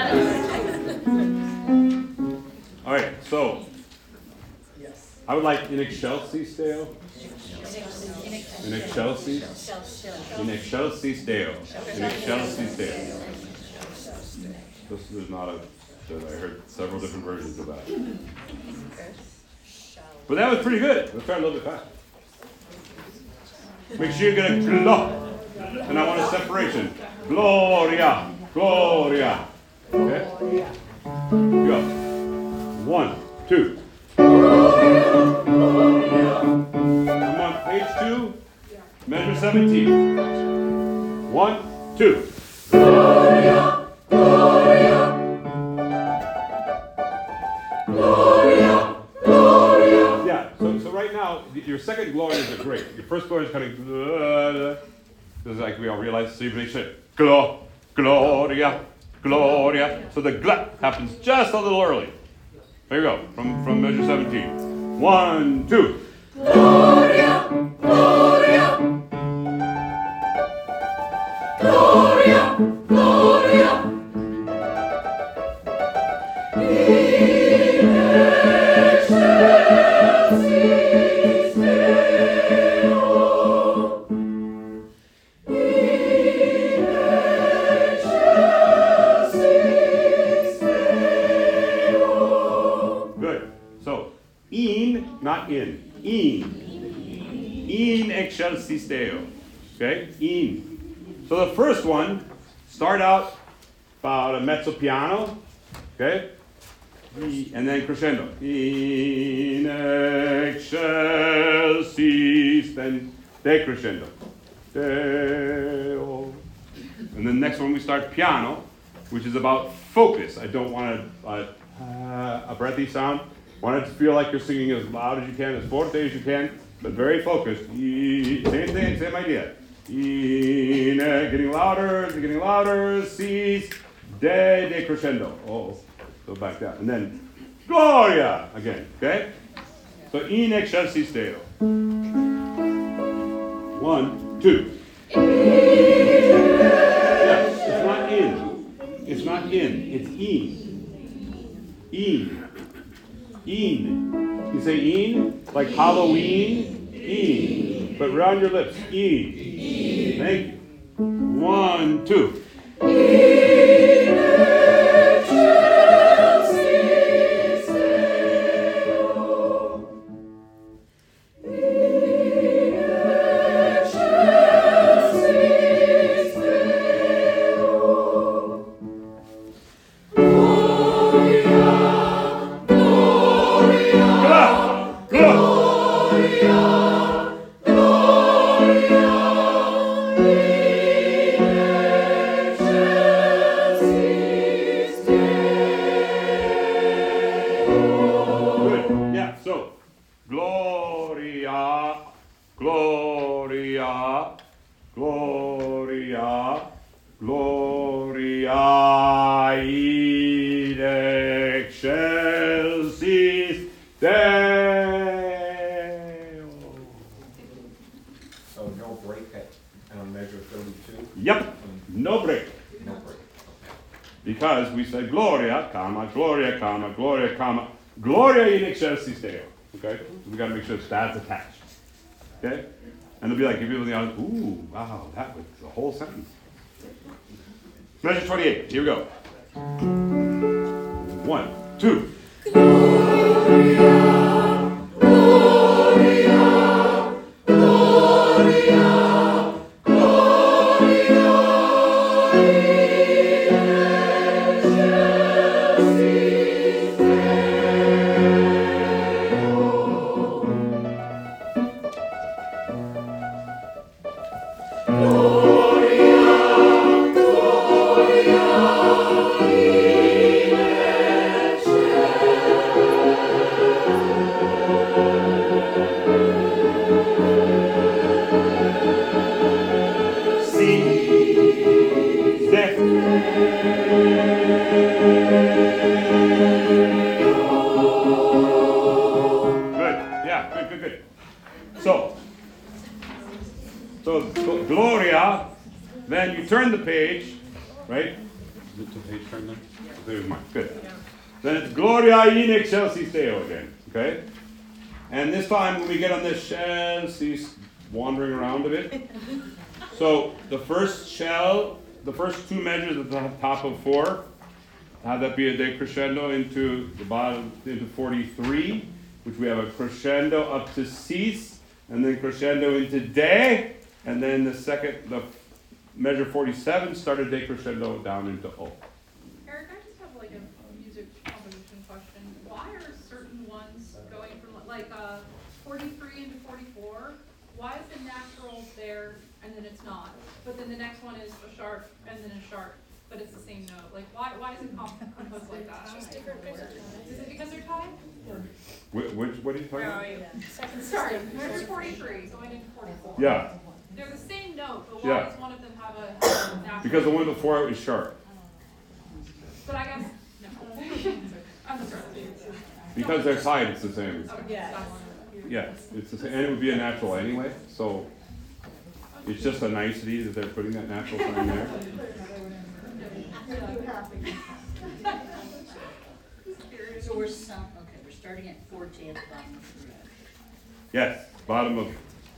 [SPEAKER 1] All right, so I would like in excelsis Deo. In excelsis. In excelsis Deo. In excelsis Deo. This is not a. I heard several different versions of that. But that was pretty good. Let's try a little bit fast. Make sure you get a glo. And I want a separation. Gloria. Gloria. Okay? Go. One, two. I'm on page two, measure seventeen. One, two. Gloria, Gloria. Gloria, Gloria. Yeah, so, so right now, your second Glorias are great. Your first Gloria is kind of, this is like we all realize, so you make sure, Glo, Gloria, Gloria. So the glut happens just a little early. There you go, from, from measure seventeen. One, two. Gloria, Gloria. Gloria, Gloria. In excelsis Deo. In excelsis Deo. Good. So, in, not in. In. In excelsis Deo. Okay? In. So the first one, start out about a mezzo piano. Okay? E, and then crescendo. In excelsis, then decrescendo. Deo. And then next one we start piano, which is about focus. I don't want a, a, uh, a breathy sound. I want it to feel like you're singing as loud as you can, as forte as you can, but very focused. E, same thing, same idea. In, uh, getting louder, getting louder, sis, de, decrescendo. Oh, so back down. And then Gloria again, okay? So in excelsis Deo. One, two. Yes, it's not in. It's not in. It's in. In. In. You say in, like Halloween, in. But round your lips. In. Thank you. One, two. Because we said Gloria, comma, Gloria, comma, Gloria, comma, Gloria in excelsis Deo. Okay? So we got to make sure that's attached. Okay? And they'll be like, if people in the audience, ooh, wow, that was the whole sentence. Measure twenty-eight. Here we go. One, two. Gloria, Gloria, Gloria, Gloria. Then you turn the page, right? Is it the page turn there? There's mine. Good. Then it's Gloria in excelsis Deo again, okay? And this time when we get on this shell, see wandering around a bit. So the first shell, the first two measures at the top of four, have that be a decrescendo into the bottom, into forty-three, which we have a crescendo up to cis, and then crescendo into de, and then the second, the measure forty-seven started decrescendo down into O.
[SPEAKER 4] Eric, I just have like a music composition question. Why are certain ones going from like uh, forty-three into forty-four? Why is the natural there and then it's not? But then the next one is a sharp and then a sharp, but it's the same note. Like why? Why is it comp- composed like that? Just different pitches. Is it because they're tied?
[SPEAKER 1] Which, which what are you talking about?
[SPEAKER 4] Second, sorry, measure forty-three going into forty-four.
[SPEAKER 1] Yeah.
[SPEAKER 4] They're the same note, but why
[SPEAKER 1] Yeah.
[SPEAKER 4] does one of them have a, have a natural?
[SPEAKER 1] Because the one before it was sharp.
[SPEAKER 4] But I guess no. I'm sorry.
[SPEAKER 1] Because they're tied, it's the same.
[SPEAKER 4] Okay,
[SPEAKER 7] Yes.
[SPEAKER 4] that one.
[SPEAKER 1] Yeah, it's the same, and it would be a natural anyway. So it's just a nicety that they're putting that natural sign there.
[SPEAKER 7] So we're some, okay, we're starting at fourteen at the bottom of the row.
[SPEAKER 1] Yes, bottom of.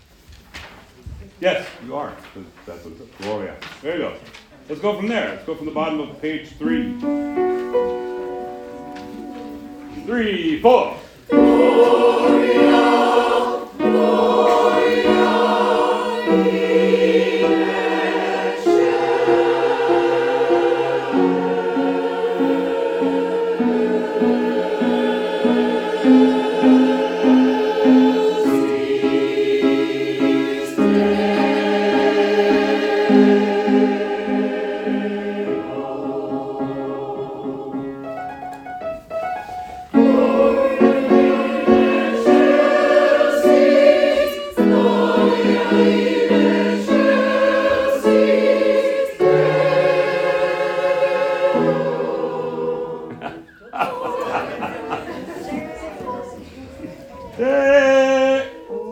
[SPEAKER 1] Yes, you are. That's what it's. Gloria. There you go. Let's go from there. Let's go from the bottom of page three. Three, four. Gloria, Gloria, in Eh.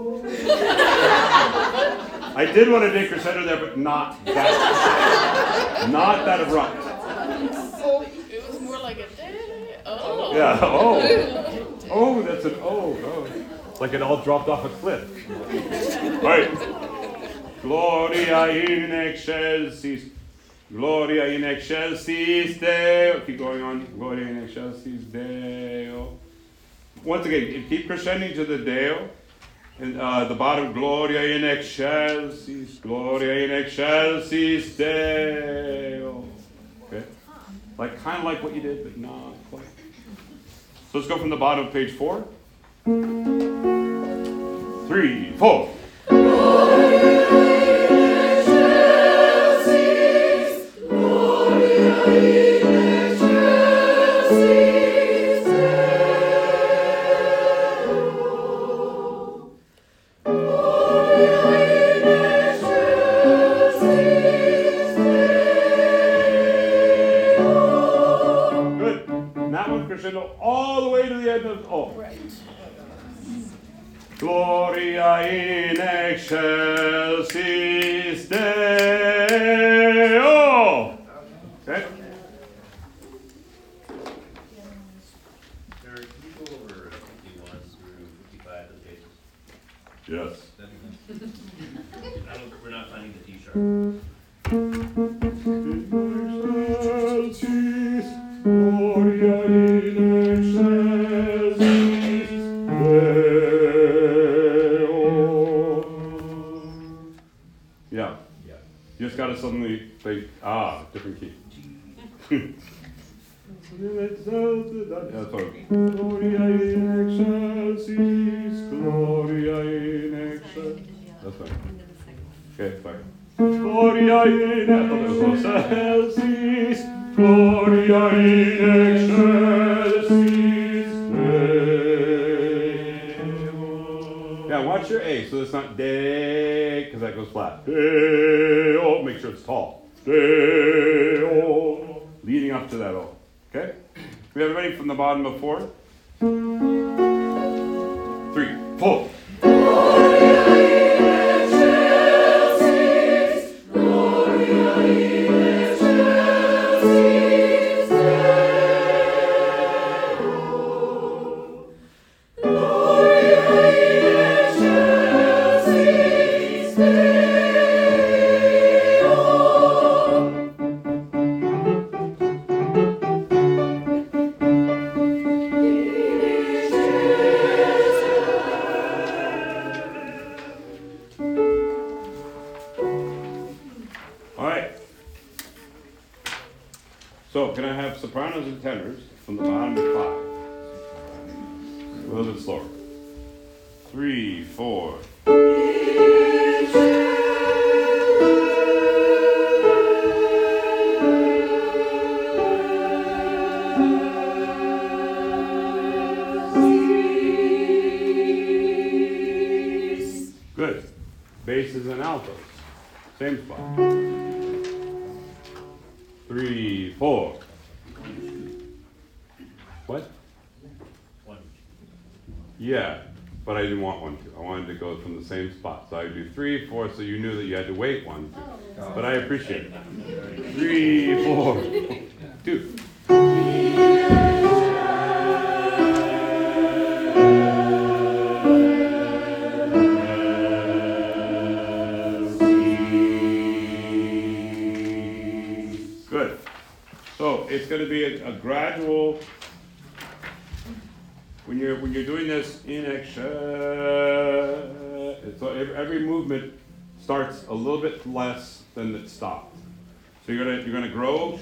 [SPEAKER 1] I did want to decrescendo there, but not that, not that abrupt.
[SPEAKER 2] Oh, it was more like a oh.
[SPEAKER 1] Yeah. Oh. Oh, that's an oh. Oh. It's like it all dropped off a cliff. All right. Gloria in excelsis. Gloria in excelsis Deo. Keep going on. Gloria in excelsis Deo. Once again, keep crescending to the Deo. And uh, the bottom, Gloria in excelsis, Gloria in excelsis Deo. Okay? Like, kind of like what you did, but not quite. So let's go from the bottom of page four. Three, four. Crescendo all the way to the end of oh.
[SPEAKER 2] Right.
[SPEAKER 1] Gloria in excelsis Deo. Okay.
[SPEAKER 8] Eric, can you go over fifty-one through fifty-five of the pages?
[SPEAKER 1] Yes.
[SPEAKER 8] I don't, we're not finding the D sharp.
[SPEAKER 1] Excelsis Gloria in excelsis Deo. Yeah.
[SPEAKER 8] Yeah.
[SPEAKER 1] You just gotta suddenly think, ah, different key. That's what. Gloria in excelsis, Gloria in excelsis. That's fine. Okay, fine. Gloria in excelsis, Gloria in excelsis Deo. Yeah, watch your A, so it's not de, because that goes flat. Deo, make sure it's tall. Deo, leading up to that O. Okay? We have everybody from the bottom of four. Three, four. So, can I have sopranos and tenors from the bottom of five? A little bit slower. Three, four. Good. Basses and altos. Same spot. Three, four. What?
[SPEAKER 8] One.
[SPEAKER 1] Yeah, but I didn't want one, two. I wanted to go from the same spot. So I would do three, four, so you knew that you had to wait one, two. But I appreciate it. Three, four, two. Good. So it's going to be a, a gradual. When you're when you're doing this in extra, it's every, every movement starts a little bit less than it stops. So you're gonna you're gonna grow.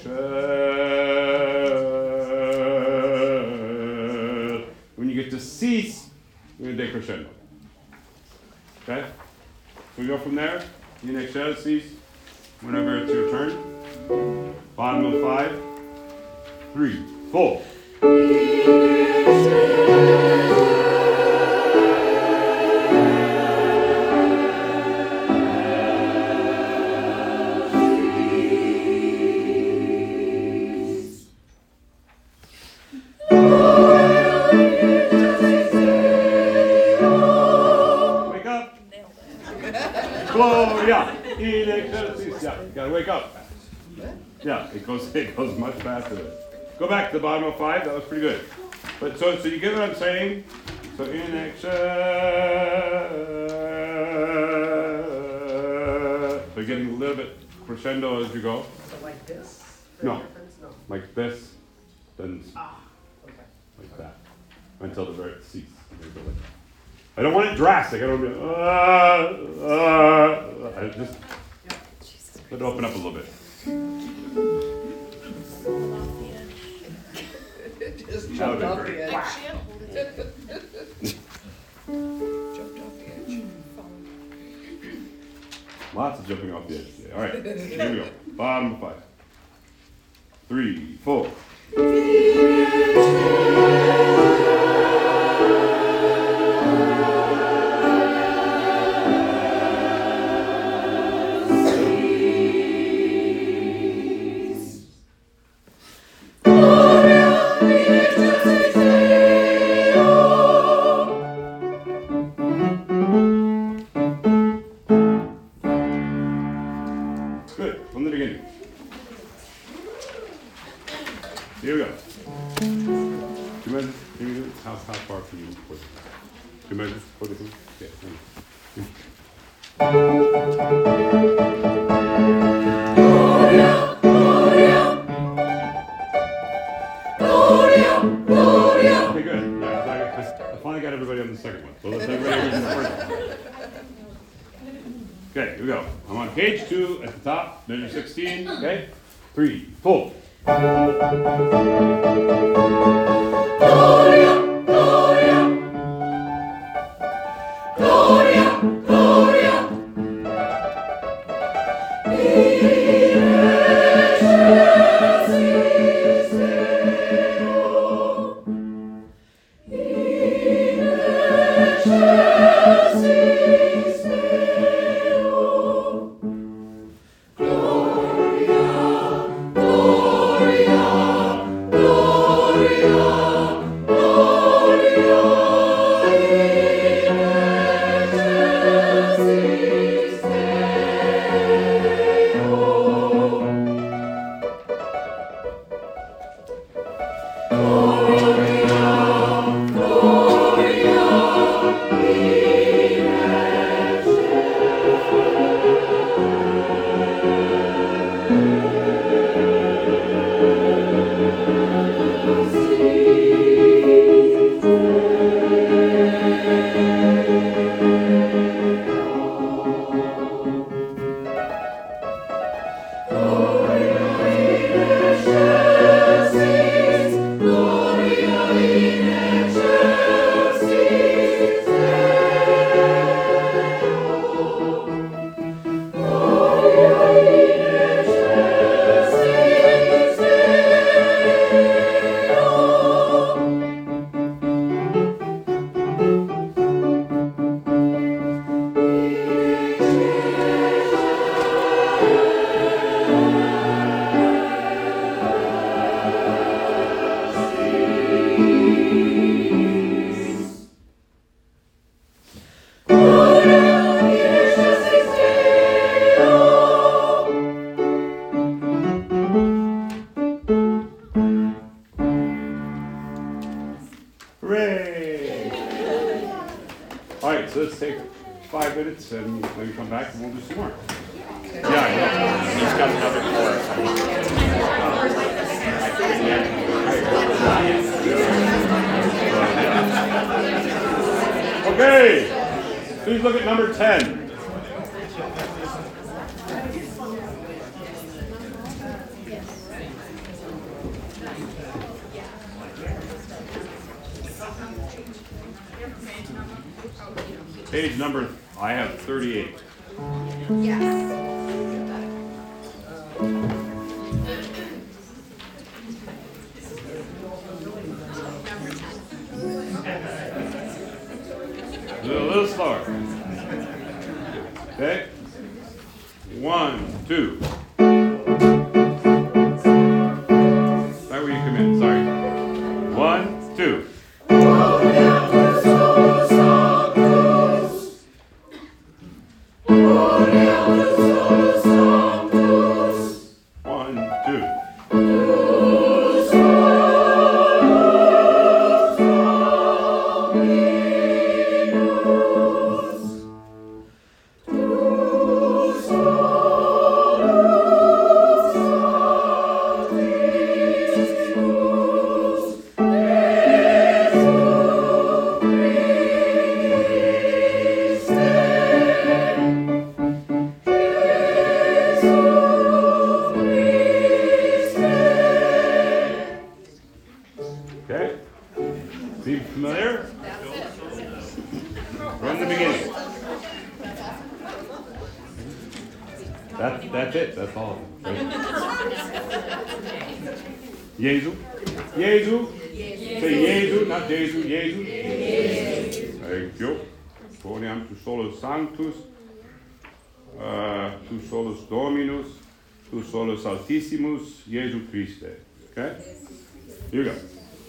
[SPEAKER 1] When you get to cease, you're gonna decrescendo. Okay. So we go from there. In extra, cease. whenever it's your turn. Bottom of five, three, four. Wake up. Gloria in excelsis. Yeah, you gotta wake up. Yeah, it goes it goes much faster. Go back to the bottom of five. That was pretty good. But so so you get what I'm saying? So in excess. So you're getting a little bit crescendo as you go.
[SPEAKER 9] So like this? The
[SPEAKER 1] No.
[SPEAKER 9] difference? No.
[SPEAKER 1] Like this, then
[SPEAKER 9] Ah, okay.
[SPEAKER 1] like that until the very cease. I don't want it drastic. I don't. Uh, uh, I just let it open up a little bit.
[SPEAKER 9] Just
[SPEAKER 1] That would
[SPEAKER 9] jumped
[SPEAKER 1] be
[SPEAKER 9] off
[SPEAKER 1] great.
[SPEAKER 9] the edge.
[SPEAKER 2] Jumped off the edge.
[SPEAKER 1] Lots of jumping off the edge today. All right, here we go. Bottom of five. Three, four. Good, from the beginning. Here we go. Two measures, can you do it? How, how far can you put it? Two measures, put it in? Yeah, thank you. Okay, good. Yeah, 'cause I, 'cause I finally got everybody on the second one. So let's everybody read the first one. Okay, here we go. I'm on page two at the top, measure sixteen, okay? Three, four. Hooray! All right, so let's take five minutes and then come back and we'll do some more. Yeah, I know. He's got another chorus. Okay, please look at number ten. Page number, I have thirty-eight.
[SPEAKER 4] Yes.
[SPEAKER 1] One, two. Right where you come in, sorry. One, two. One, two. Okay? Seem familiar? From the beginning. That's, that's it, that's all. Jesu? Jesu? Say Jesu, not Jesu, Jesu. Thank you. Quoniam tu solus sanctus, uh, tu solus Dominus, tu solus Altissimus, Jesu Christe. Okay? Here you go.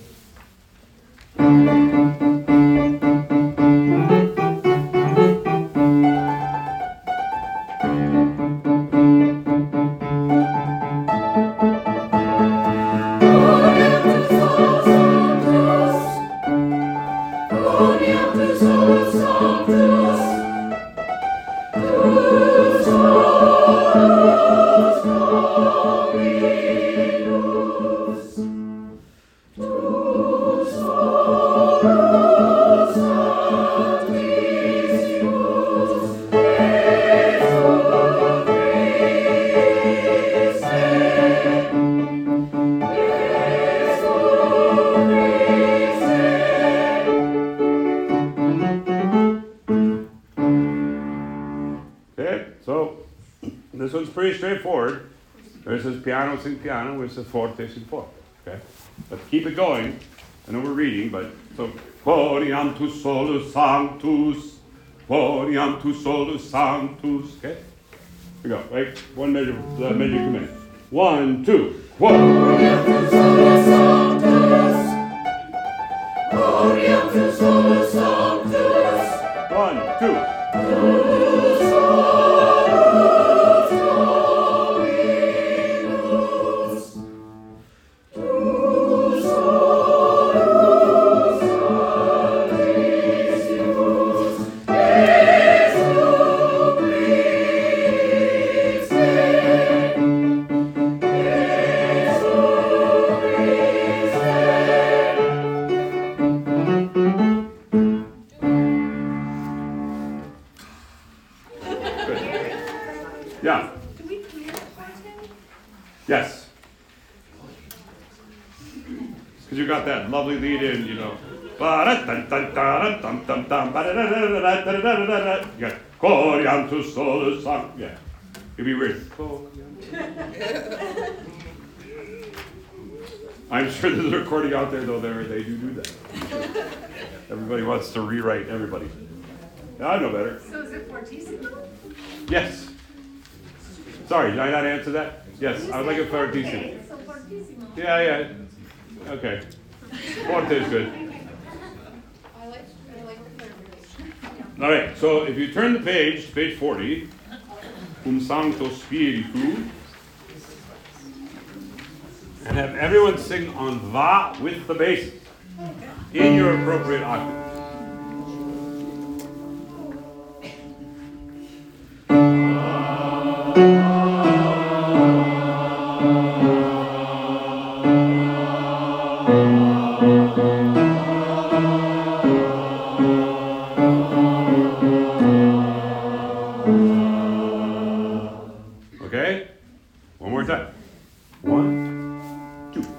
[SPEAKER 1] Okay, so this one's pretty straightforward. This is piano sing piano, which is forte sing forte. Okay, let's keep it going. I know we're reading, but so quoniam tu solus sanctus, quoniam tu solus sanctus. Okay, here we go. Right, one measure, uh, measure come in. One, two, quoniam tu solus sanctus, quoniam tu solus sanctus. One, two. Yeah.
[SPEAKER 4] Do we clear the content?
[SPEAKER 1] Yes. Because you got that lovely lead in, you know. You got quoniam tu solus sanctus. Yeah. It'd be weird. I'm sure there's a recording out there though. There they do do that. Everybody wants to rewrite everybody. I know better.
[SPEAKER 4] So is it fortissimo?
[SPEAKER 1] Yes. Sorry, did I not answer that? Yes, I would like a fortissimo.
[SPEAKER 4] Okay, so fortissimo.
[SPEAKER 1] Yeah, yeah. Okay. Forte is good.
[SPEAKER 2] I like, I like the clarification.
[SPEAKER 1] All right, so if you turn the page, to page forty, Cum Sancto Spiritu, and have everyone sing on Va with the bass in your appropriate octave. Okay? One more time. One, two.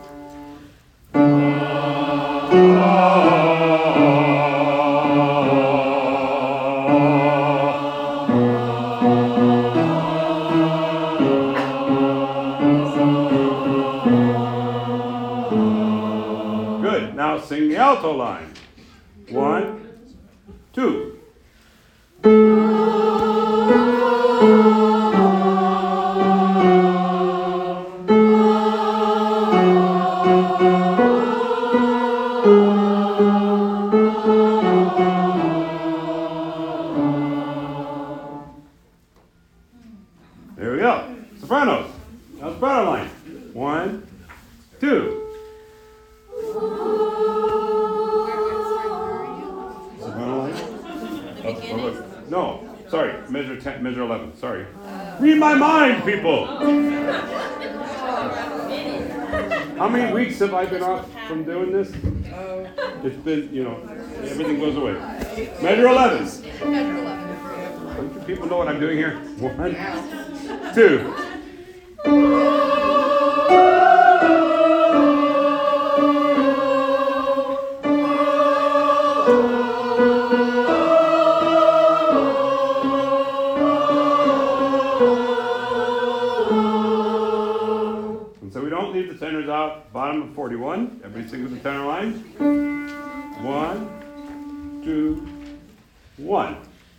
[SPEAKER 1] Good. Now sing the alto line. One, two. There we go. Sopranos. Now soprano line. One, two. Soprano line. Up, up, up. No, sorry. Measure ten. Measure eleven. Sorry. Read my mind, people. How many weeks have I been off from doing this? It's been, you know, everything goes away. Measure eleven.
[SPEAKER 2] Measure eleven.
[SPEAKER 1] Don't you people know what I'm doing here? One, two. And so we don't leave the tenors out. Bottom of forty-one. Everybody sing with the tenor line. One, two, one.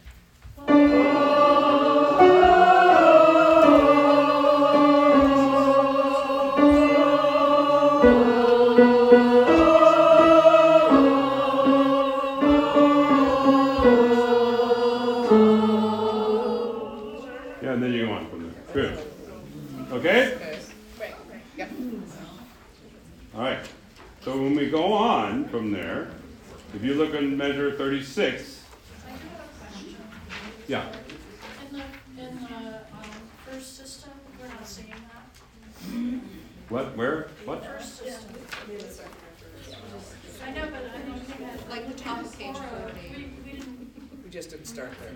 [SPEAKER 1] Yeah, and then you go on from there. Good. Okay?
[SPEAKER 2] Okay. Right, right. Yep.
[SPEAKER 1] All right. So when we go on from there, if you look on measure thirty-six, yeah.
[SPEAKER 10] In the, in the, um, first system, we're not singing that.
[SPEAKER 1] What? Where? What?
[SPEAKER 10] First system. I know, but I don't think that.
[SPEAKER 2] Like the top of page forty.
[SPEAKER 10] We, we didn't,
[SPEAKER 9] We just didn't start there.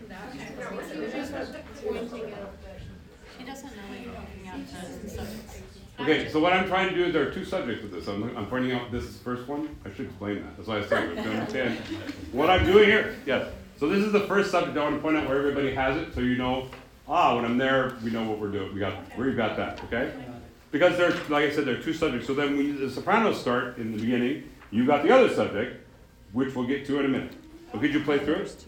[SPEAKER 10] he doesn't know what you're looking at the subjects.
[SPEAKER 1] Okay, so what I'm trying to do is there are two subjects with this. I'm, I'm pointing out this is the first one. I should explain that. That's why I said it. To understand what I'm doing here. Yes. So this is the first subject. I want to point out where everybody has it, so you know. Ah, when I'm there, we know what we're doing. We got we got that. Okay. Because there's, like I said, there are two subjects. So then when the sopranos start in the beginning, you got the other subject, which we'll get to in a minute. So could you play through it?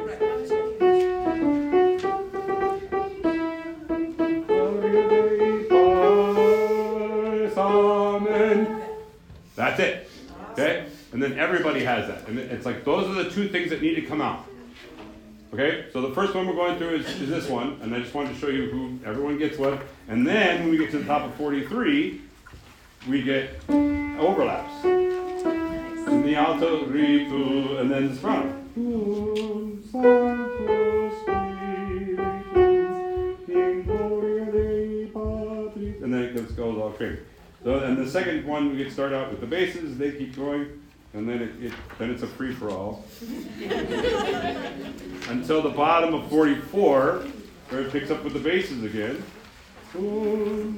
[SPEAKER 1] That's it. Okay? And then everybody has that. And it's like those are the two things that need to come out. Okay? So the first one we're going through is, is this one. And I just wanted to show you who everyone gets what. And then when we get to the top of forty-three, we get overlaps. And the alto, re, tu, and then the soprano. And then it just goes all crazy. So, and the second one, we get started out with the basses, they keep going, and then it, it then it's a free-for-all. Until the bottom of forty-four, where it picks up with the basses again. And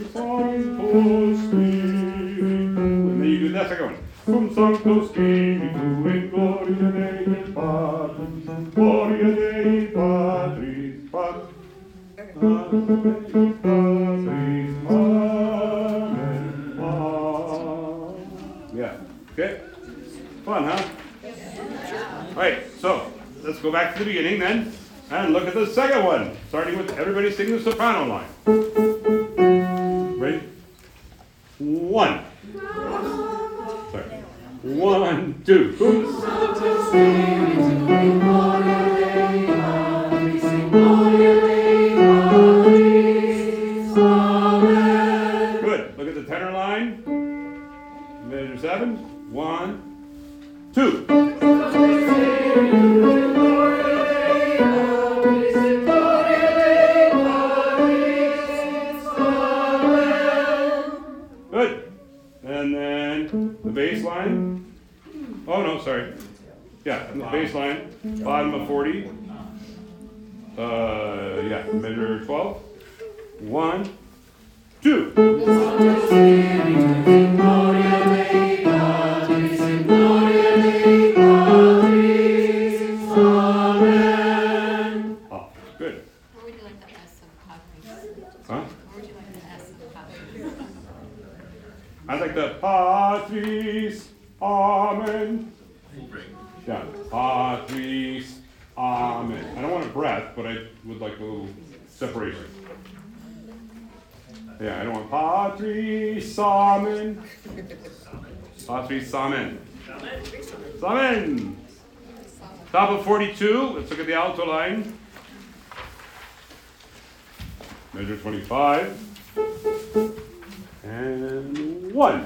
[SPEAKER 1] then you do that second one. Cum sancto spiritu in gloria Dei Patris, gloria Dei Patris, Patris, Patris, yeah. Okay. Fun, huh? All right. So let's go back to the beginning then, and look at the second one, starting with everybody singing the soprano line. Ready? One. Sorry. One, two. Good. Look at the tenor line. Measure seven. One, two. Good. And then the bass line. Oh no, sorry. Yeah, the bass line. Bottom of forty. Uh, yeah, measure twelve. One, two. Oh, good.
[SPEAKER 10] Where would you like the S of Patris?
[SPEAKER 1] Huh?
[SPEAKER 10] Where would you like the S of Patris?
[SPEAKER 1] I like the Patris, Amen.
[SPEAKER 8] Full break.
[SPEAKER 1] Yeah, Patris, Amen. I don't want a breath, but I would like a little separation. Yeah, I don't want Patris, Amen. Patris, Amen. Amen. Top of forty-two. Let's look at the alto line. Measure twenty-five. And one.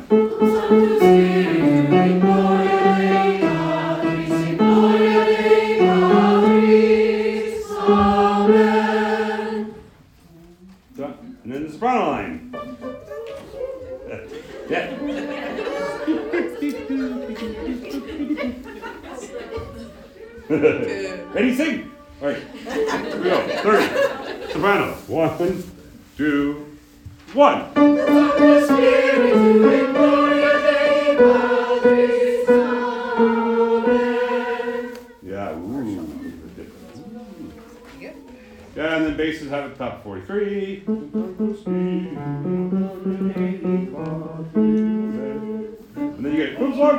[SPEAKER 1] And then the soprano line. Yeah. Ready, sing. All right. Here we go. thirty. Soprano. One, two, one. Yeah. Ooh. Yeah, and then basses have it top forty-three. And then you get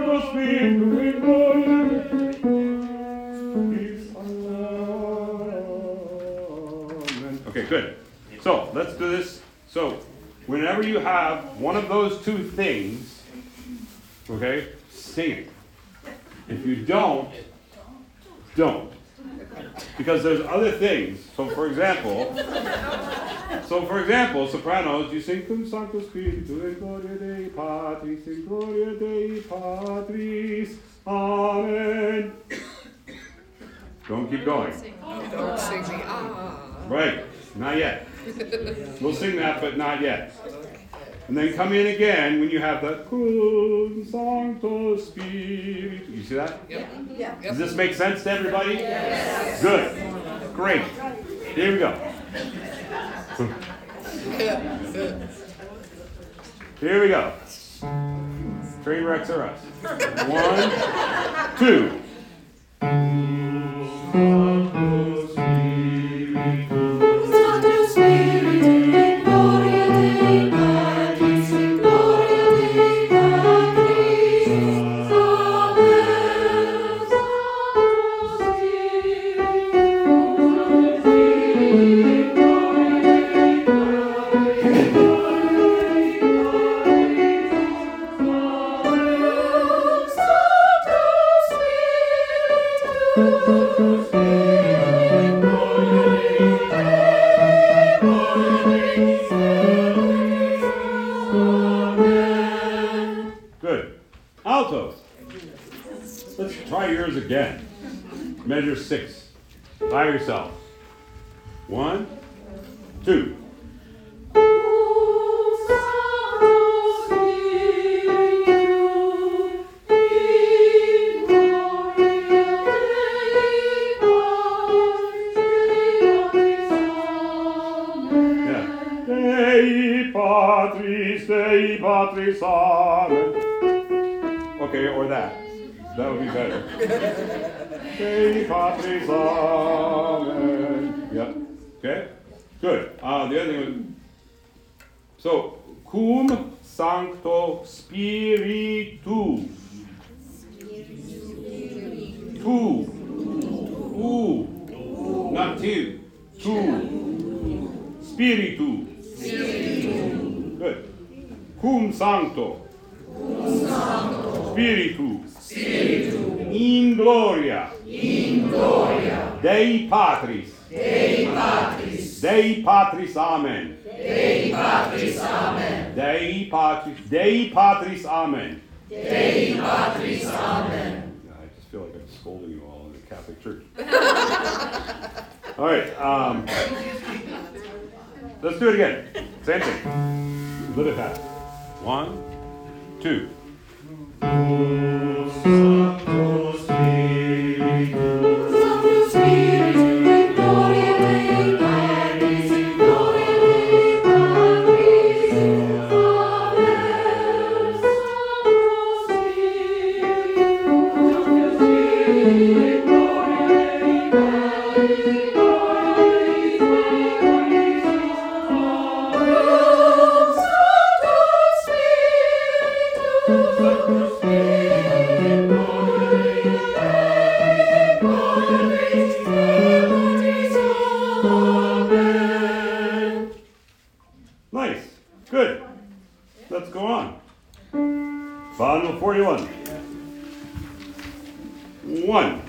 [SPEAKER 1] okay, good. So let's do this. So whenever you have one of those two things, okay, sing it. If you don't, don't. Because there's other things. So for example, so for example, sopranos, you sing cum sancto spiritu et gloria Dei Patris et gloria Dei Patris. Amen. Don't keep going.
[SPEAKER 9] Don't sing the ah.
[SPEAKER 1] Right, not yet. We'll sing that, but not yet. And then come in again when you have the cum sancto spiritu. You see that?
[SPEAKER 9] Yep.
[SPEAKER 7] Yeah.
[SPEAKER 1] Does this make sense to everybody? Yes. Good. Great. Here we go. Here we go. Train wrecks are us. One, two. Good. Altos. Let's try yours again. Measure six. By yourself. One, two. Yeah. Dei Patris, Dei Patris, Amen. Okay, or that. That would be better. Dei Patris, Amen. Yep. Okay. Good. Uh, the other thing was, so cum sancto spiritu. Tu. U. Not two. Tu. Spiritu. Good. Cum sancto. Spiritu. Spiritu. In gloria. In gloria. Dei Patris. Dei Patris. Dei Patris, Amen. Dei Patris, Amen. Dei Patris. Dei Patris, Amen. Dei Patris, Amen. I just feel like I'm scolding you all in the Catholic Church. All right. Um, let's do it again. Same thing. Live it fast. One, two. Nice. Good. Let's go on. Final forty-one. One.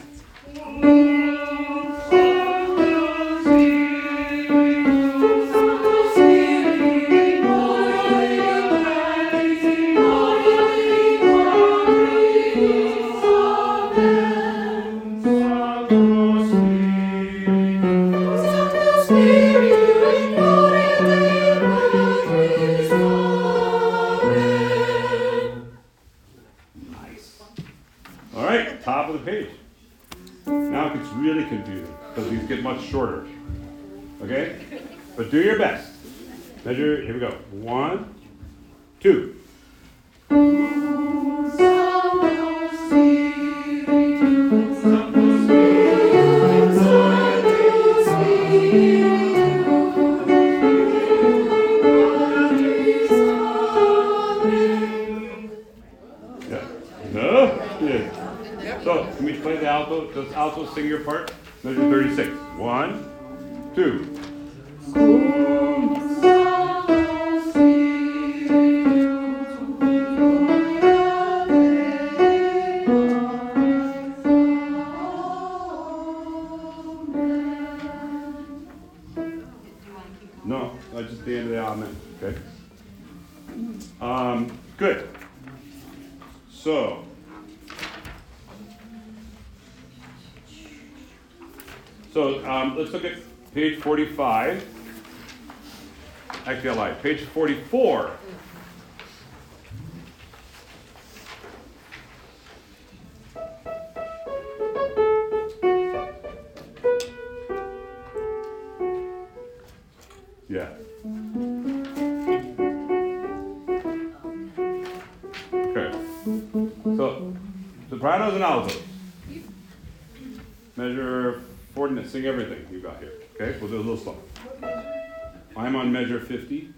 [SPEAKER 1] but do your best. Measure, here we go. One, two. Yeah. No? Yeah. So, can we play the alto? Does alto sing your part? Measure thirty-six. One, two. No, that's just the end of the amen. Okay. Um, good. So, so um, let's look at page forty-five. Actually, I lied. Page forty-four. Yeah. Okay. So, sopranos and altos. Measure forty, sing everything you got here. Okay, we'll do a little slow. I'm on measure fifty.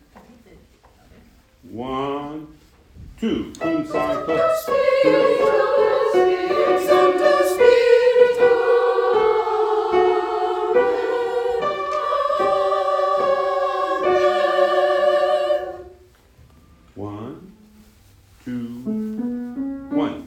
[SPEAKER 1] One, two. Cum sancto One, two, one.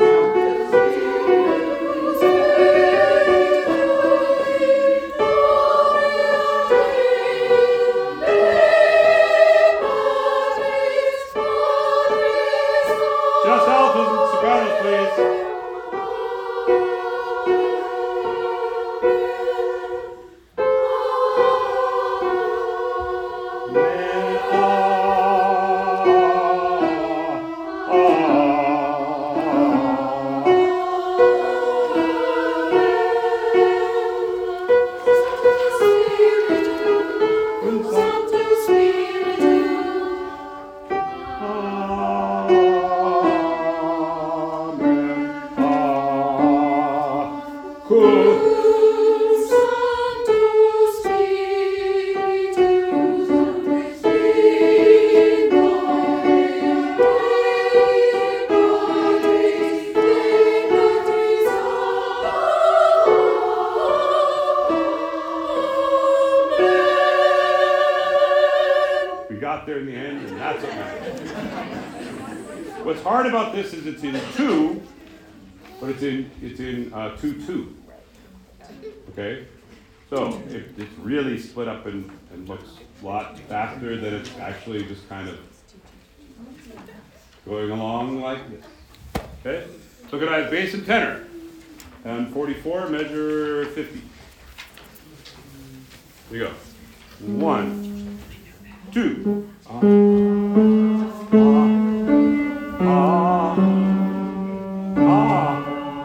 [SPEAKER 1] Just altos and sopranos, please. We got there in the end, and that's what matters. What's hard about this is it's in two, but it's in it's in uh, two two. Okay, so it, it's really split up and, and looks a lot faster than it's actually just kind of going along like this. Okay, look at that bass and tenor. And forty-four, measure fifty. Here you go. One, two. Ah, ah, ah, ah.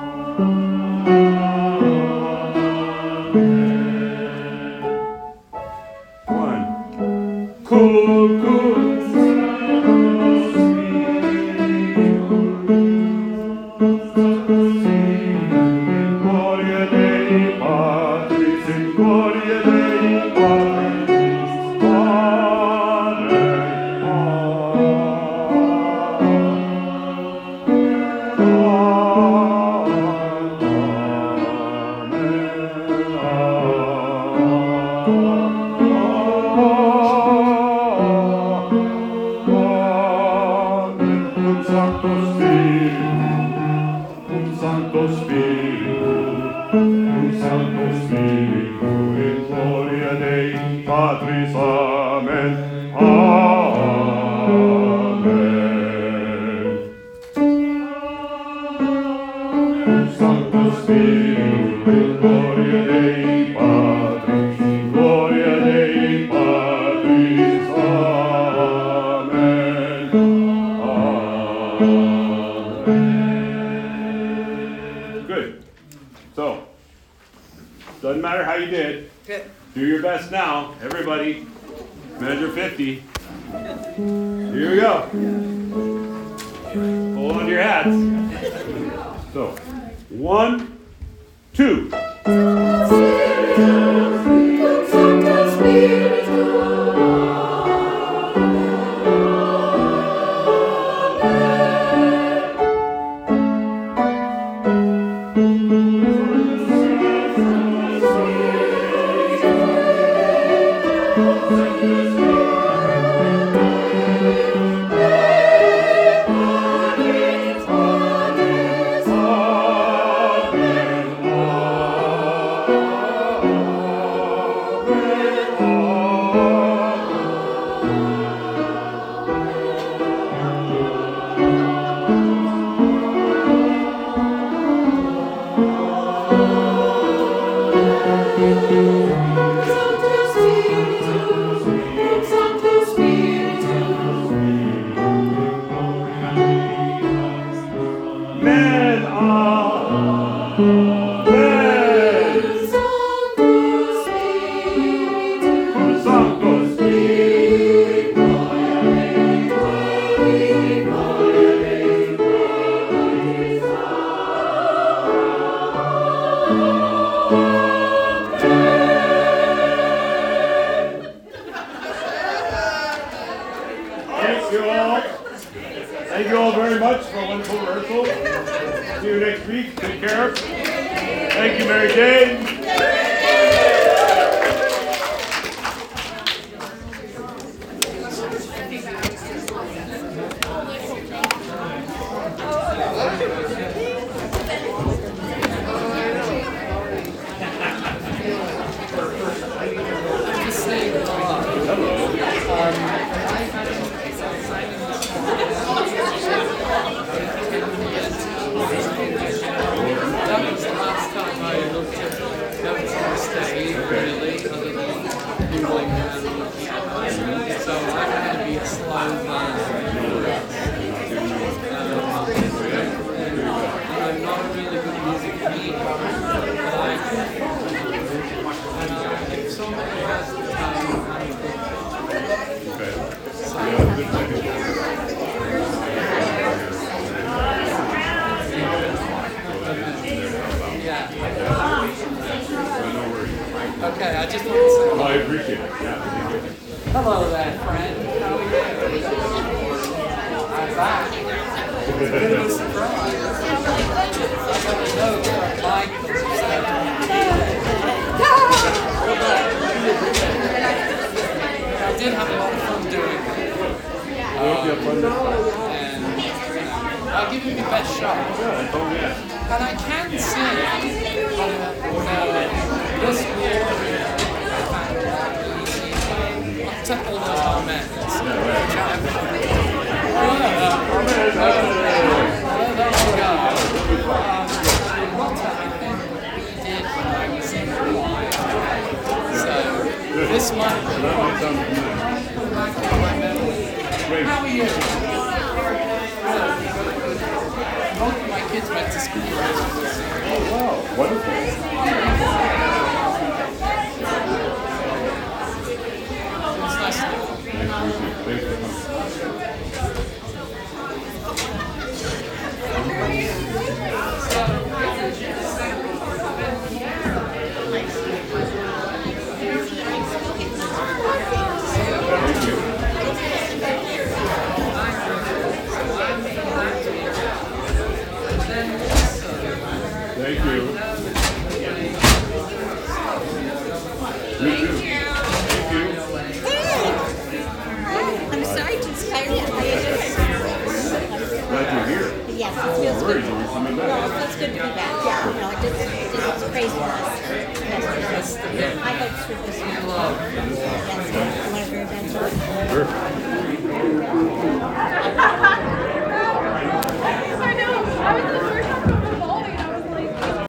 [SPEAKER 1] One. Cool, cool. Gloria Dei Patris, in gloria Dei Patris, amen, amen. Sancto Spiritus, in gloria Dei Patris, in gloria Dei Patris, amen, amen. Good. So, doesn't matter how you did.
[SPEAKER 9] Good.
[SPEAKER 1] Do your best now, everybody. Measure fifty. Here we go. Hold on to your hats. So, one, two. Thank you all. Thank you all very much for a wonderful rehearsal. See you next week. Take care. Thank you, Mary Jane.
[SPEAKER 9] Okay, I just want to say
[SPEAKER 1] Oh, I appreciate it. Yeah.
[SPEAKER 9] hello there, friend. How are you? I'm back. It's a bit of a surprise. I don't know where I like I did have a lot of fun doing it. Um, and I'll give you the best shot. And I can see uh, this year, except all those amens. So, this might be how are you? Both of my kids went to school.
[SPEAKER 1] Oh, wow. Wonderful.
[SPEAKER 9] It's nice to know.
[SPEAKER 1] Thank you. Me too. Thank you.
[SPEAKER 11] I'm sorry to inspire you.
[SPEAKER 1] Glad you're here.
[SPEAKER 11] Yes, it
[SPEAKER 1] No
[SPEAKER 11] feels
[SPEAKER 1] worries.
[SPEAKER 11] good.
[SPEAKER 1] Are we coming
[SPEAKER 11] Well,
[SPEAKER 1] back?
[SPEAKER 11] it feels good to be back. Yeah, you know, it just, it just was crazy last yesterday. I hope for this week.
[SPEAKER 9] Love.
[SPEAKER 11] That's good. You want to hear that?
[SPEAKER 1] Sure.